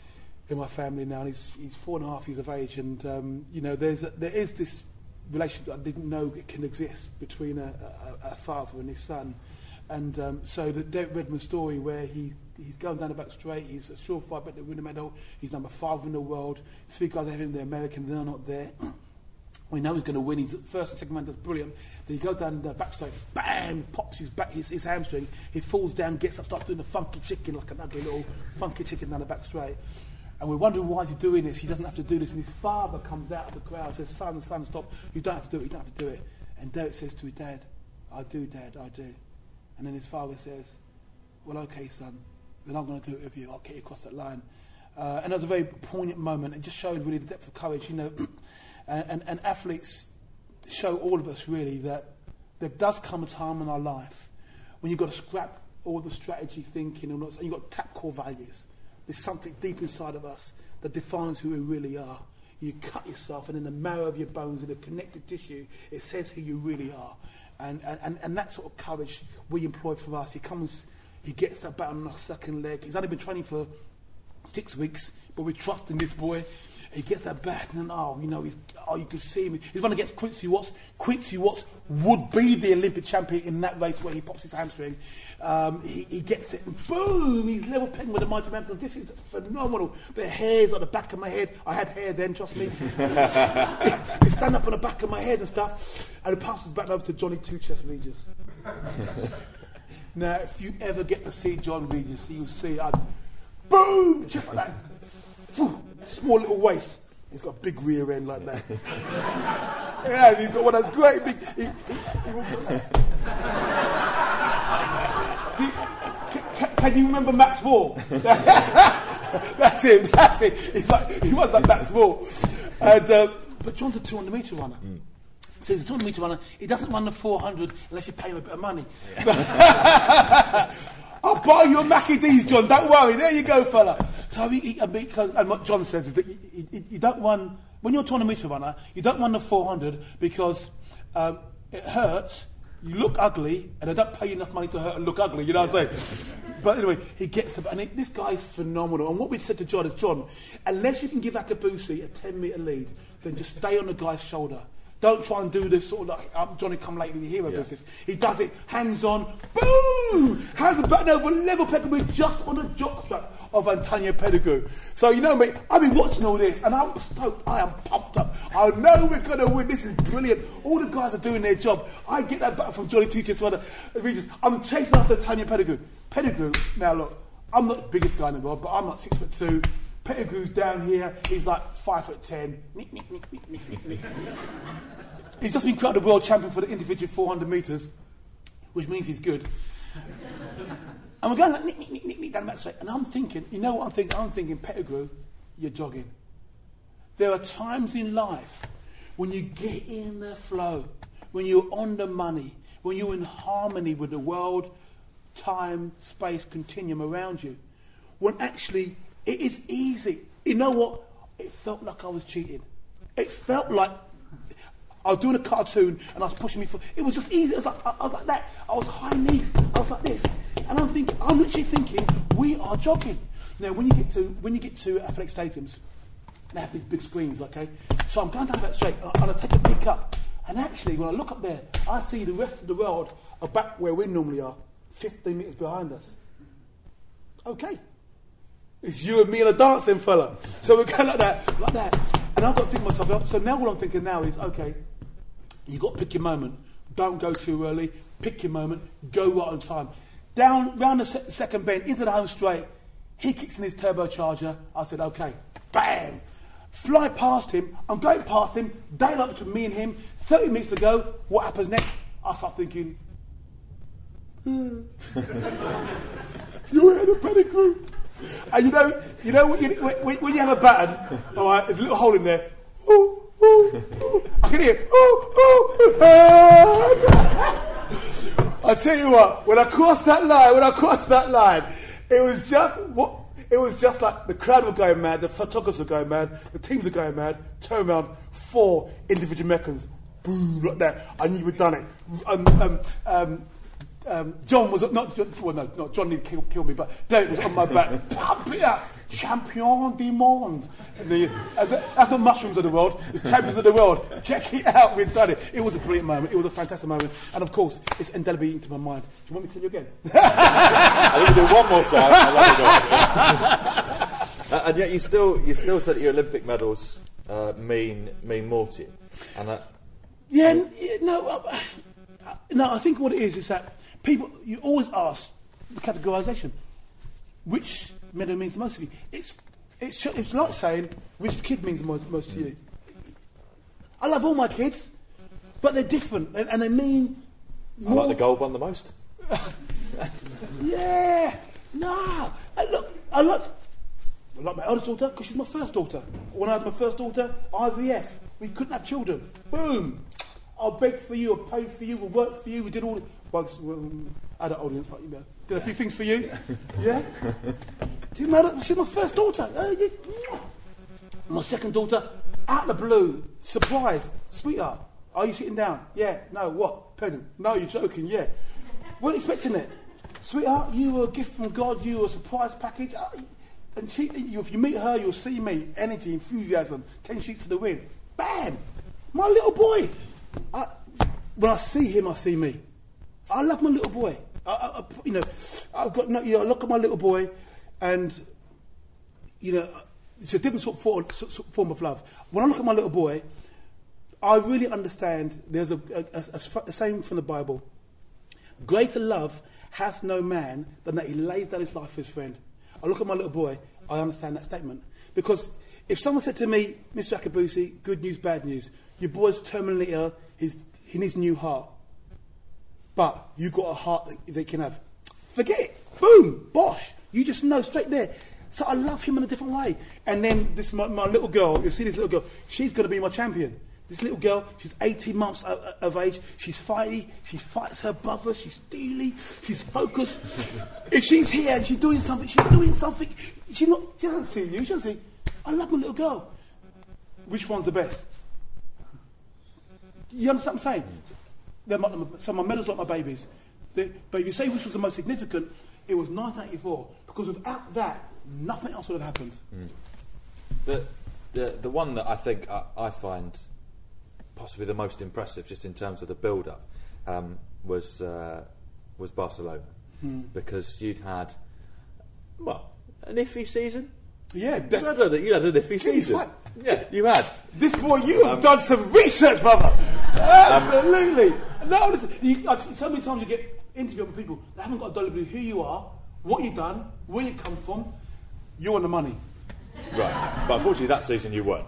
in my family now, and he's he's four and a half years of age, and um, you know, there's a, there is this relationship that I didn't know it can exist between a, a, a father and his son, and um, so the Derek Redmond story where he he's going down the back straight, he's a surefire bet to win the medal, he's number five in the world, three guys ahead of him, they're American, they're not there. We know he's going to win. He's first and second man does brilliant. Then he goes down the back straight, bam, pops his back, his, his hamstring. He falls down, gets up, starts doing the funky chicken like an ugly little funky chicken down the back straight. And we're wondering why he's doing this. He doesn't have to do this. And his father comes out of the crowd and says, son, son, stop. You don't have to do it. You don't have to do it. And Derek says to his dad, I do, Dad, I do. And then his father says, well, okay, son, then I'm going to do it with you. I'll get you across that line. Uh, and it was a very poignant moment. It just showed really the depth of courage, you know. and, and, and athletes show all of us really that there does come a time in our life when you've got to scrap all the strategy thinking and, and you've got to tap core values. There's something deep inside of us that defines who we really are. You cut yourself, and in the marrow of your bones, in the connective tissue, it says who you really are. And, and, and that sort of courage we employ for us. He comes, he gets that bat on the second leg. He's only been training for six weeks, but we trust in this boy. He gets that bat, and oh, you know, he's, oh, you can see him. He's running against Quincy Watts. Quincy Watts would be the Olympic champion in that race where he pops his hamstring. Um, he, he gets it, and boom, he's level pegging with the Mighty Mountains. This is phenomenal. The hair's on the back of my head. I had hair then, trust me. They stand up on the back of my head and stuff, and it passes back over to Johnny Two Chest Regis. Now, if you ever get to see John Regis, you'll see, I'd, boom, just like that. Whew, small little waist. He's got a big rear end like that. Yeah, he's got one of those great big. He, he, he, can, can you remember Max Moore? That's him. That's it. He's like, he was like Max Moore. And uh, but John's a two hundred metre runner. Mm. So he's a two hundred metre runner. He doesn't run the four hundred unless you pay him a bit of money. Yeah. I'll buy you a Mackie D's, John. Don't worry. There you go, fella. So he, he, and, because, and what John says is that you, you, you don't run, when you're a two hundred metre runner, you don't run the four hundred because um, it hurts, you look ugly, and they don't pay you enough money to hurt and look ugly, you know what I'm saying? But anyway, he gets it, and it, this guy is phenomenal. And what we said to John is, John, unless you can give Akabusi a ten metre lead, then just stay on the guy's shoulder. Don't try and do this sort of like I'm Johnny come lately the hero yeah. business. He does it hands on, boom! Hands the button over, level pegging with just on the jockstrap of Antonio Pettigrew. So you know me, I've been watching all this and I'm stoked. I am pumped up. I know we're gonna win. This is brilliant. All the guys are doing their job. I get that back from Johnny Teachers. I'm chasing after Antonio Pettigrew. Pettigrew. Now look, I'm not the biggest guy in the world, but I'm like six foot two. Pettigrew's down here. He's like five foot ten. Nick, nick, nick, nick, nick, nick. He's just been crowned the world champion for the individual four hundred metres, which means he's good. And we're going like nick, nick, nick, nick, nick down the back straight. And I'm thinking, you know what I'm thinking? I'm thinking, Pettigrew, you're jogging. There are times in life when you get in the flow, when you're on the money, when you're in harmony with the world, time, space, continuum around you, when actually it is easy. You know what? It felt like I was cheating. It felt like I was doing a cartoon and I was pushing me for. It was just easy. It was like I, I was like that. I was high knees. I was like this, and I'm thinking. I'm literally thinking we are jogging. Now, when you get to when you get to athletic stadiums, they have these big screens. Okay, so I'm going down that straight and I, and I take a peek up, and actually, when I look up there, I see the rest of the world are back where we normally are, fifteen metres behind us. Okay. It's you and me and a dancing fella. So we're going like that, like that. And I've got to think to myself, so now what I'm thinking now is, okay, you've got to pick your moment. Don't go too early. Pick your moment. Go right on time. Down, round the se- second bend, into the home straight. He kicks in his turbocharger. I said, okay, bam. Fly past him. I'm going past him. Dale up to me and him. thirty minutes to go. What happens next? I start thinking, hmm. You're in a Pettigrew. And you know, you know when you, when, when you have a baton, all right, there's a little hole in there. Ooh, ooh, ooh. I can hear. Ooh, ooh, ah. I tell you what, when I crossed that line, when I crossed that line, it was just what it was just like the crowd were going mad, the photographers were going mad, the teams were going mad. Turn around, four individual Meccans, boom, like that. I knew we'd done it. Um, um, um, Um, John was not well, no, not John didn't kill, kill me, but Derek was on my back. Pump it up, champion du monde. The, uh, the, that's not mushrooms of the world, it's champions of the world. Check it out, we've done it. It was a brilliant moment, it was a fantastic moment. And of course, it's indelibly into my mind. Do you want me to tell you again? I think we'll do one more time. uh, and yet you still, you still said that your Olympic medals uh, mean, mean more to you. And that, yeah, n- yeah, no, uh, uh, no, I think what it is is that people, you always ask the categorisation. Which medal means the most to you? It's, it's, it's like saying which kid means the most, most to you. I love all my kids, but they're different and, and they mean more. I like the gold one the most. Yeah, no. I look, I like, I like my eldest daughter because she's my first daughter. When I had my first daughter, I V F. We couldn't have children. Boom. I begged for you, I prayed for you, we worked for you, we did all the... Well, um, adult audience, but you know, did a few things for you. Yeah? Do you know, she's my first daughter. Uh, yeah. My second daughter, out of the blue, surprise, sweetheart, are you sitting down? Yeah. No, what? Pregnant? No, you're joking, yeah. Weren't expecting it. Sweetheart, you were a gift from God, you were a surprise package. Uh, and she, you, if you meet her, you'll see me, energy, enthusiasm, ten sheets to the wind. Bam! My little boy. I, when I see him, I see me. I love my little boy. I, I, I, you know, I've got no, you know, I look at my little boy, and you know, it's a different sort of form, sort of form of love. When I look at my little boy, I really understand. There's a, a, a, a, a saying from the Bible: "Greater love hath no man than that he lays down his life for his friend." I look at my little boy. I understand that statement because if someone said to me, "Mister Akabusi, good news, bad news. Your boy's terminally ill. He's, he needs a new heart. But you got a heart that they can have." Forget it. Boom. Bosh. You just know straight there. So I love him in a different way. And then this my, my little girl, you see this little girl, she's going to be my champion. This little girl, she's eighteen months of, of age. She's fighty. She fights her brother. She's steely. She's focused. If she's here and she's doing something, she's doing something. She, not, she doesn't see you. She doesn't see, I love my little girl. Which one's the best? You understand what I'm saying? They're my, so my medals like my babies. They, but if you say which was the most significant, it was nineteen eighty-four. Because without that, nothing else would have happened. Mm. The, the the one that I think I, I find possibly the most impressive, just in terms of the build-up, um, was uh, was Barcelona. Mm. Because you'd had, well, an iffy season. Yeah, def- you, had a, you had an iffy season. Fight. Yeah, you had. This boy, you have um, done some research, brother. Absolutely. Um, no, listen, you, uh, so many times you get interviewed with people that haven't got a dollar clue who you are, what you've done, where you come from. You want the money. Right. But unfortunately that season you weren't.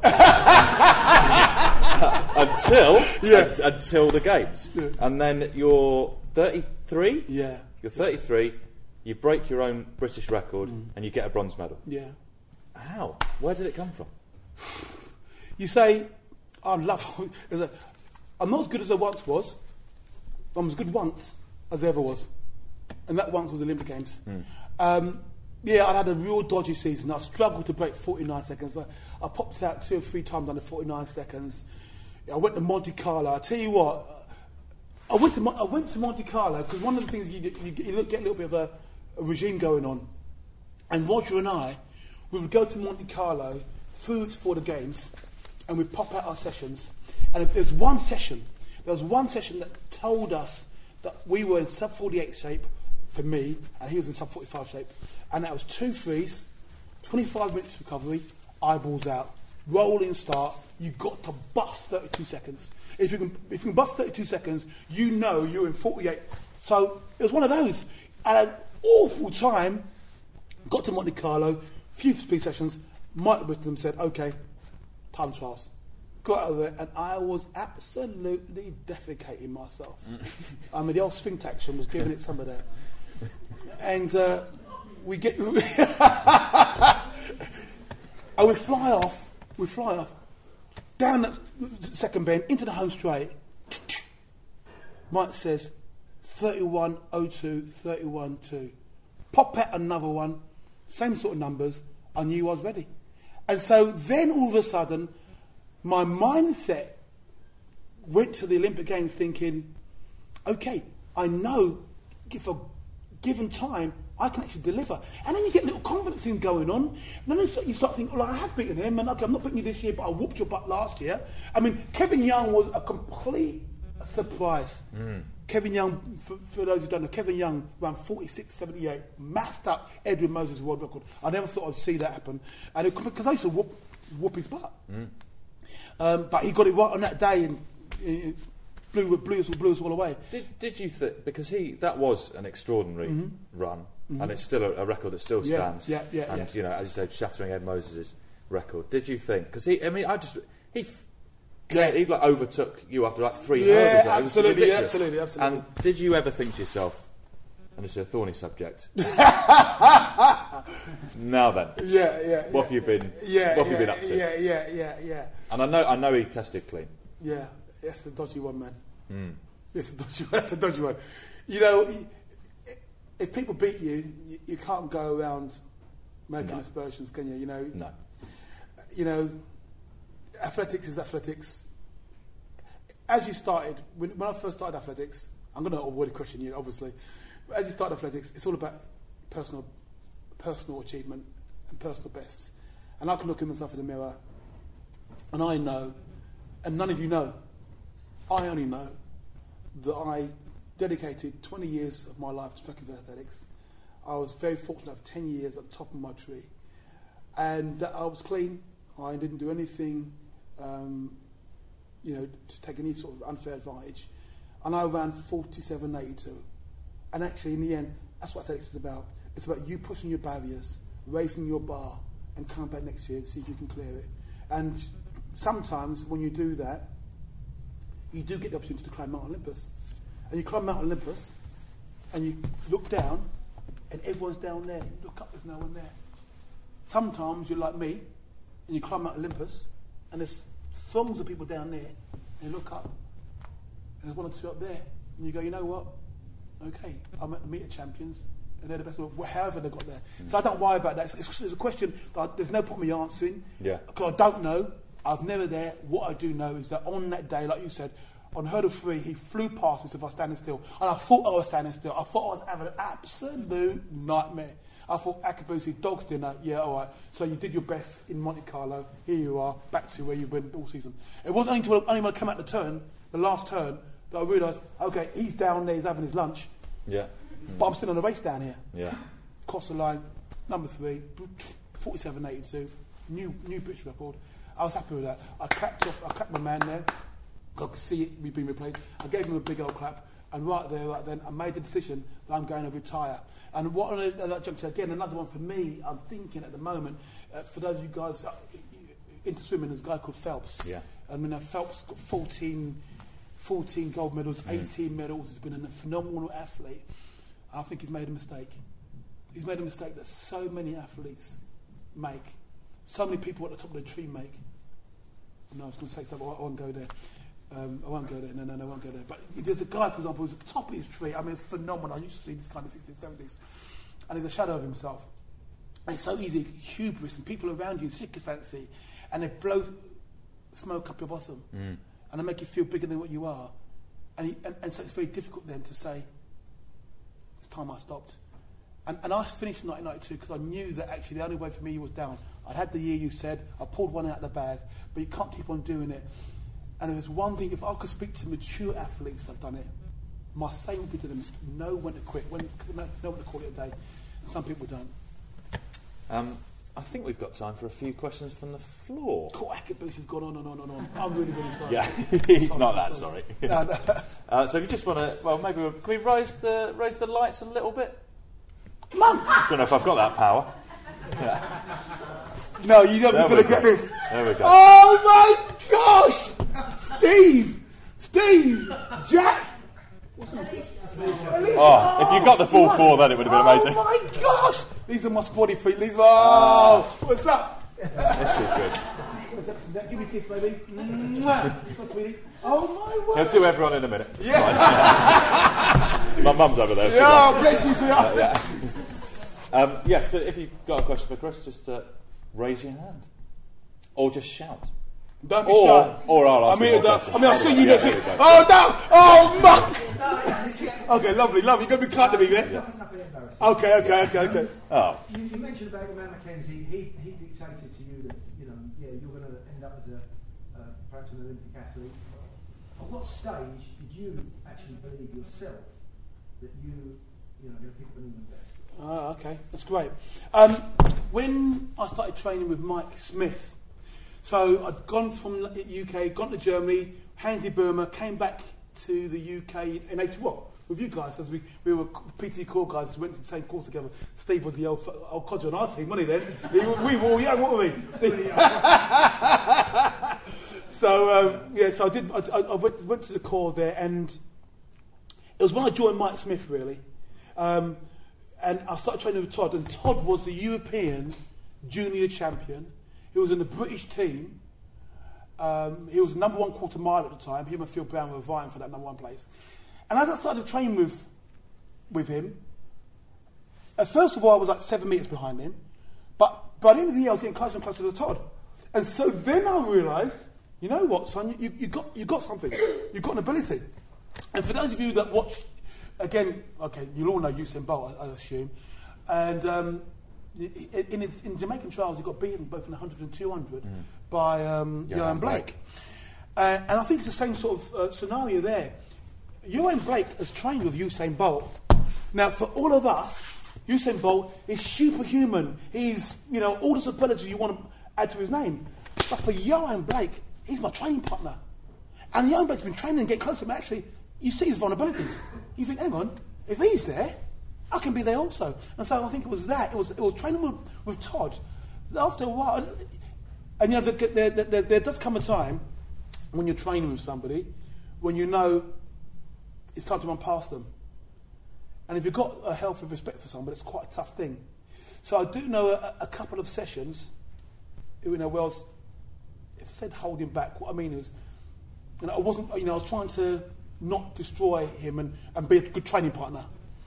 until, yeah. un- until the games. Yeah. And then you're thirty-three? Yeah. You're thirty-three, you break your own British record, mm. and you get a bronze medal. Yeah. How? Where did it come from? You say, I love... A, I'm not as good as I once was. But I'm as good once as I ever was. And that once was the Olympic Games. Mm. Um, yeah, I had a real dodgy season. I struggled to break forty-nine seconds. I, I popped out two or three times under forty-nine seconds. I went to Monte Carlo. I tell you what, I went to I went to Monte Carlo because one of the things you, you, you get a little bit of a, a regime going on. And Roger and I, we would go to Monte Carlo three weeks before the games, and we'd pop out our sessions. And if there's one session, there was one session that told us that we were in sub forty-eight shape for me, and he was in sub forty-five shape. And that was two threes, twenty-five minutes recovery, eyeballs out, rolling start. You got to bust thirty-two seconds. If you can, if you can bust thirty-two seconds, you know you're in forty-eight. So it was one of those. At an awful time, got to Monte Carlo, few speed sessions. Mike with them said, "Okay, time trials." Got out of there, and I was absolutely defecating myself. I mean, the old sphinx action was giving it some of that. And uh, we get, and we fly off. We fly off down the second bend into the home straight. Mike says, thirty-one oh two, thirty-one two. Pop out another one, same sort of numbers. I knew I was ready, and so then all of a sudden, my mindset went to the Olympic Games thinking, okay, I know if a given time, I can actually deliver. And then you get a little confidence in going on. And then you start thinking, well, I have beaten him, and okay, I'm not beating you this year, but I whooped your butt last year. I mean, Kevin Young was a complete surprise. Mm. Kevin Young, for, for those who don't know, Kevin Young ran forty-six seventy-eight, matched up Edwin Moses' world record. I never thought I'd see that happen. And because I used to whoop, whoop his butt. Mm. Um, but he got it right on that day, and it blew, blew, us, blew us all away. Did, did you think, because he, that was an extraordinary mm-hmm. run, mm-hmm. and it's still a, a record that still stands. Yeah, yeah, yeah. And, yeah. you know, as you say, shattering Ed Moses' record. Did you think, because he, I mean, I just, he... Yeah, he like overtook you after like three yeah, hurdles. Like, absolutely, it was yeah, absolutely, absolutely. And did you ever think to yourself, and it's a thorny subject, now then, yeah, yeah, what yeah, have you been, yeah, what have yeah, you been up to? Yeah, yeah, yeah, yeah. And I know, I know he tested clean. Yeah, that's a dodgy one, man. Mm. It's a dodgy one. That's a dodgy one. You know, if people beat you, you, you can't go around making no. aspersions, can you? You know, no. You know. Athletics is athletics. As you started, when, when I first started athletics, I'm going to avoid a question here, obviously. But as you start athletics, it's all about personal, personal achievement and personal bests. And I can look at myself in the mirror, and I know, and none of you know, I only know that I dedicated twenty years of my life to track and field athletics. I was very fortunate to have ten years at the top of my tree, and that I was clean. I didn't do anything, um, you know, to take any sort of unfair advantage. And I ran forty-seven eighty-two. And actually, in the end, that's what athletics is about. It's about you pushing your barriers, raising your bar, and coming back next year to see if you can clear it. And sometimes when you do that, you do get the opportunity to climb Mount Olympus. And you climb Mount Olympus, and you look down, and everyone's down there. You look up, there's no one there. Sometimes you're like me, and you climb Mount Olympus, and there's throngs of people down there, and you look up, and there's one or two up there, and you go, you know what? Okay, I'm at the meet of champions, and they're the best, however they got there. Mm. So I don't worry about that. It's, it's, it's a question that I, there's no point me answering, yeah. because I don't know. I've never there. What I do know is that on that day, like you said, on hurdle three, he flew past me as if I was standing still, and I thought I was standing still. I thought I was having an absolute nightmare. I thought, Akabusi, dog's dinner, yeah, all right. So you did your best in Monte Carlo. Here you are, back to where you've been all season. It wasn't until only when I came out the turn, the last turn, that I realised, okay, he's down there, he's having his lunch. Yeah. Mm. But I'm still on the race down here. Yeah. Cross the line, number three, forty-seven eighty-two, new new British record. I was happy with that. I clapped off, I clapped my man there. I could see it, we've been replayed. I gave him a big old clap. And right there, right then, I made the decision that I'm going to retire. And what on that, that juncture, again, another one for me, I'm thinking at the moment, uh, for those of you guys uh, into swimming, there's a guy called Phelps. Yeah. I mean, uh, Phelps got fourteen, fourteen gold medals, mm. eighteen medals. He's been a phenomenal athlete. I think he's made a mistake. He's made a mistake that so many athletes make. So many people at the top of the tree make. No, I was going to say something, I won't go there. Um, I won't go there, no, no, no, I won't go there. But there's a guy, for example, who's at the top of his tree. I mean, it's phenomenal. I used to see this kind of sixties, seventies. And he's a shadow of himself. And it's so easy, hubris, and people around you, sycophancy, and they blow smoke up your bottom. Mm. And they make you feel bigger than what you are. And, he, and, and so it's very difficult then to say, it's time I stopped. And, and I finished in nineteen ninety-two because I knew that actually the only way for me was down. I'd had the year you said, I pulled one out of the bag, but you can't keep on doing it. And there's one thing, if I could speak to mature athletes that have done it, my saying would be to them, know when to quit, when, know, know when to call it a day. Some people don't. Um, I think we've got time for a few questions from the floor. Cool, Akabusi has gone on and on and on. I'm really, really sorry. Yeah, he's sorry, not that sorry. sorry. no, no. Uh, so if you just want to, well, maybe we'll, can we raise the raise the lights a little bit? Mum! Don't know if I've got that power. Yeah. No, you're never going to get this. There we go. Oh my gosh! Steve! Steve! Jack! Oh, if you got the full four, then it would have been amazing. Oh my gosh! These are my squatty feet. These are. Oh, what's up? That's too good. What's up? Give me a kiss, baby. Mwah. So sweetie. Oh my word. He'll do everyone in a minute. Yeah. My mum's over there. Yeah, bless you, sweetheart. Uh, yeah. um, yeah. So if you've got a question for Chris, just uh, raise your hand, or just shout. Don't be or, shy. Or I'll ask I mean, you more I mean, I'll see you yeah, next week. Oh, down! Oh, muck! Okay, lovely, lovely. You're going to be kind to me there. Yeah. Nothing embarrassing. Okay, okay, okay, okay. Oh. You, you mentioned about your man Mackenzie. He he dictated to you that you know yeah you're going to end up as a uh, perhaps an Olympic athlete. At what stage did you actually believe yourself that you you know going to pick up an England best? Ah, okay, that's great. Um, when I started training with Mike Smith, so I'd gone from the U K, gone to Germany, Hansi Burma, came back to the U K in eighty-one with you guys, as we, we were P T core guys who went to the same course together. Steve was the old, old codger on our team, wasn't he then? He, we were all young, weren't we? Steve. So, um, yeah, so I did. I, I went, went to the core there, and it was when I joined Mike Smith, really. Um, and I started training with Todd, and Todd was the European junior champion. He was in the British team. Um, he was number one quarter mile at the time. Him and Phil Brown were vying for that number one place. And as I started to train with, with him, at first of all, I was like seven metres behind him. But by the end of the year, I was getting closer and closer to Todd. And so then I realised, you know what, son, you, you, got, you got something. You've got an ability. And for those of you that watch, again, okay, you'll all know Usain Bolt, I, I assume. And um, in, in, in Jamaican trials, he got beaten both in one hundred and two hundred mm. by um, Johan Blake. Blake. Uh, and I think it's the same sort of uh, scenario there. Johan Blake has trained with Usain Bolt. Now, for all of us, Usain Bolt is superhuman. He's, you know, all this ability you want to add to his name. But for Johan Blake, he's my training partner. And Johan Blake's been training and getting closer to him. Actually, you see his vulnerabilities. You think, hang on, if he's there, I can be there also. And so I think it was that. It was, it was training with, with Todd. After a while, and you know, there, there, there, there does come a time when you're training with somebody, when you know it's time to run past them. And if you've got a healthy respect for somebody, it's quite a tough thing. So I do know a, a couple of sessions, you know, where I was, if I said holding back, what I mean is, you know, I wasn't, you know, I was trying to not destroy him and, and be a good training partner.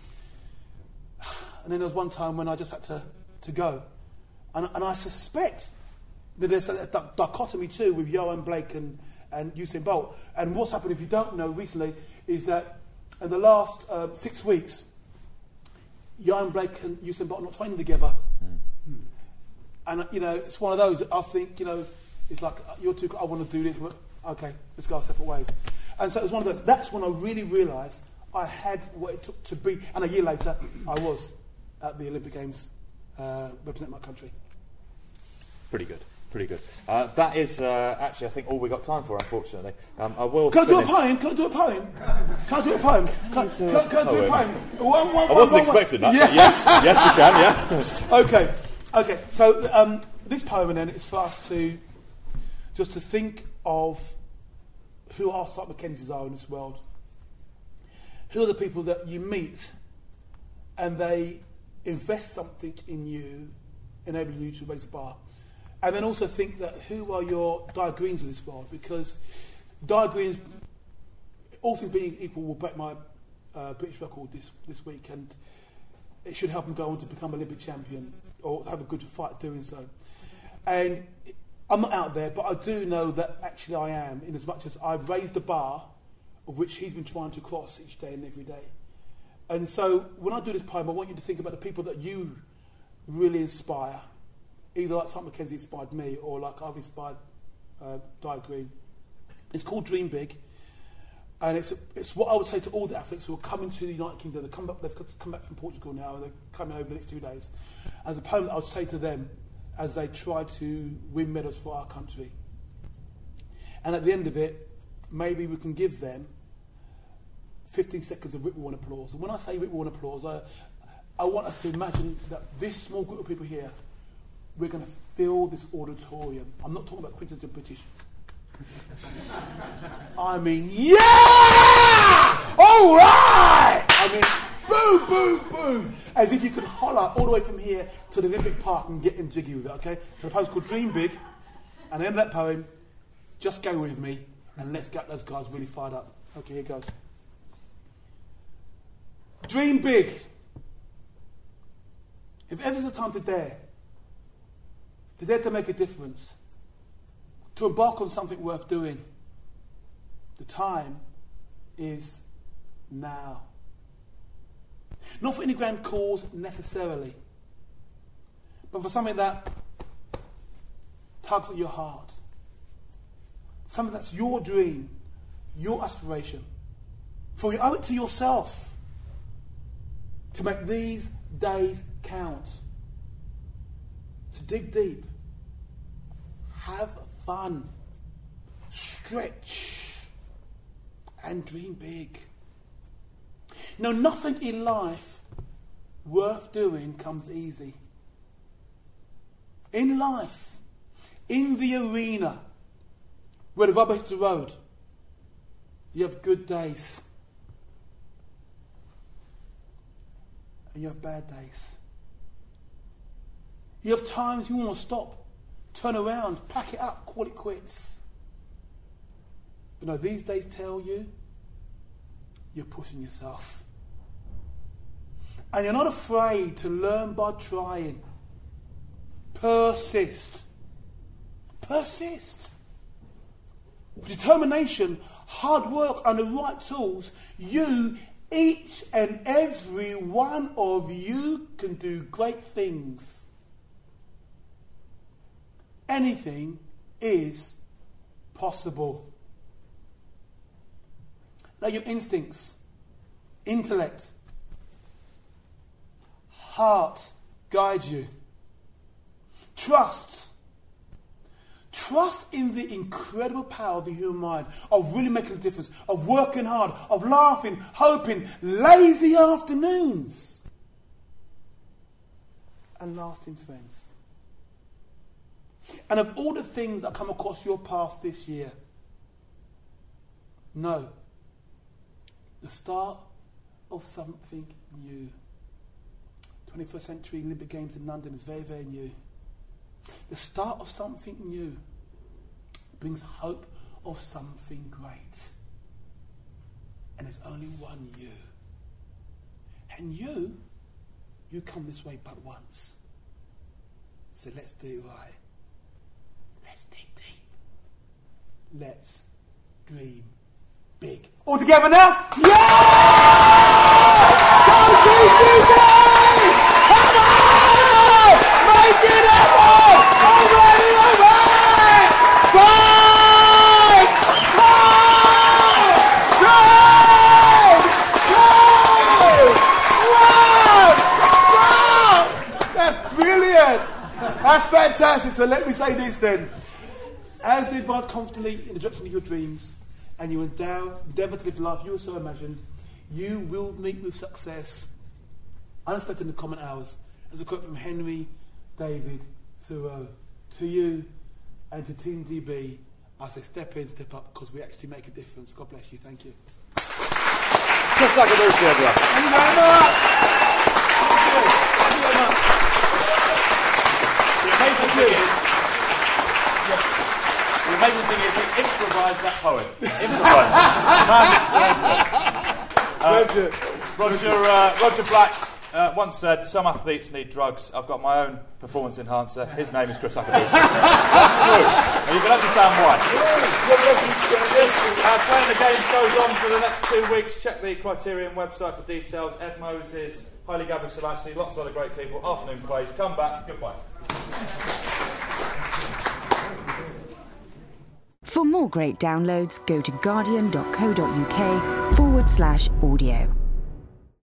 And then there was one time when I just had to, to go. And, and I suspect that there's a, a dichotomy too with Johan Blake and, and Usain Bolt. And what's happened, if you don't know recently, is that in the last uh, six weeks, Johan Blake and Usain Bolt are not training together. Mm. And, you know, it's one of those that I think, you know, it's like, you're too, I want to do this, but okay, let's go our separate ways. And so it was one of those, that's when I really realised I had what it took to be, and a year later, I was at the Olympic Games uh, representing my country. Pretty good. Pretty good. Uh, that is uh, actually, I think, all we got time for, unfortunately. Um, I will. Can I do a finish. poem? Can I do a poem? Can I do a poem? Can, can, can, can I do a poem? One, one, I wasn't one, expecting one. that. Yeah. But yes, yes, you can. Yeah. Okay, okay. So um, this poem, then, is for us to just to think of who our Simon Mackenzies are in this world. Who are the people that you meet, and they invest something in you, enabling you to raise the bar. And then also think that who are your Dyer Greens of this world? Because Dyer Greens, all things being equal, will break my uh, British record this, this week, and it should help him go on to become Olympic champion or have a good fight doing so. And I'm not out there, but I do know that actually I am, in as much as I've raised the bar of which he's been trying to cross each day and every day. And so when I do this poem, I want you to think about the people that you really inspire. Either like Simon Mackenzie inspired me, or like I've inspired uh, Dyer Green. It's called Dream Big, and it's it's what I would say to all the athletes who are coming to the United Kingdom. They come back, they've come back from Portugal now, and they're coming over the next two days. As a poem that I would say to them as they try to win medals for our country. And at the end of it, maybe we can give them fifteen seconds of ripple and applause. And when I say ripple and applause, I, I want us to imagine that this small group of people here, we're going to fill this auditorium. I'm not talking about Quintons and British. I mean, yeah! All right! I mean, boom, boom, boom. As if you could holler all the way from here to the Olympic Park and get in jiggy with it, okay? So the poem's called Dream Big. And the end of that poem, just go with me and let's get those guys really fired up. Okay, here goes. Dream big. If ever there's a time to dare, to dare to make a difference, to embark on something worth doing, the time is now. Not for any grand cause necessarily, but for something that tugs at your heart. Something that's your dream, your aspiration. For you owe it to yourself to make these days count. So dig deep. Have fun. Stretch. And dream big. No, nothing in life worth doing comes easy. In life, in the arena, where the rubber hits the road, you have good days. And you have bad days. You have times you want to stop, turn around, pack it up, call it quits. But no, these days tell you you're pushing yourself. And you're not afraid to learn by trying. Persist. Persist. With determination, hard work, and the right tools, you, each and every one of you, can do great things. Anything is possible. Let your instincts, intellect, heart guide you. Trust. Trust in the incredible power of the human mind, of really making a difference, of working hard, of laughing, hoping, lazy afternoons, and lasting friends. And of all the things that come across your path this year, know the start of something new. twenty-first century Olympic Games in London is very, very new. The start of something new brings hope of something great. And there's only one you. And you, you come this way but once. So let's do it right. Let's dig deep. Let's dream big. All together now? Yeah! Go G C C! Come on! Make it happen! Already, alright! Five! Four! Three! Two! One! Go! That's brilliant! That's fantastic. So let me say this then. As they advance constantly in the direction of your dreams, and you endow, endeavour to live the life you also imagined, you will meet with success unexpected in the common hours. As a quote from Henry David Thoreau. To you and to Team D B, I say step in, step up, because we actually make a difference. God bless you. Thank you. Just like a movie, everyone. Thank you very much. Thank you. Thank you very much. The amazing thing is, the amazing thing is, he improvised that poem. Improvised. uh, Roger, uh, Roger Black uh, once said, "Some athletes need drugs. I've got my own performance enhancer. His name is Chris Akabuchi." That's true. And you can understand why. This uh, Playing the Games goes on for the next two weeks. Check the Criterion website for details. Ed Moses, Haile Gebrselassie, lots of other great people. Afternoon plays. Come back. Goodbye. For more great downloads, go to guardian.co.uk forward slash audio.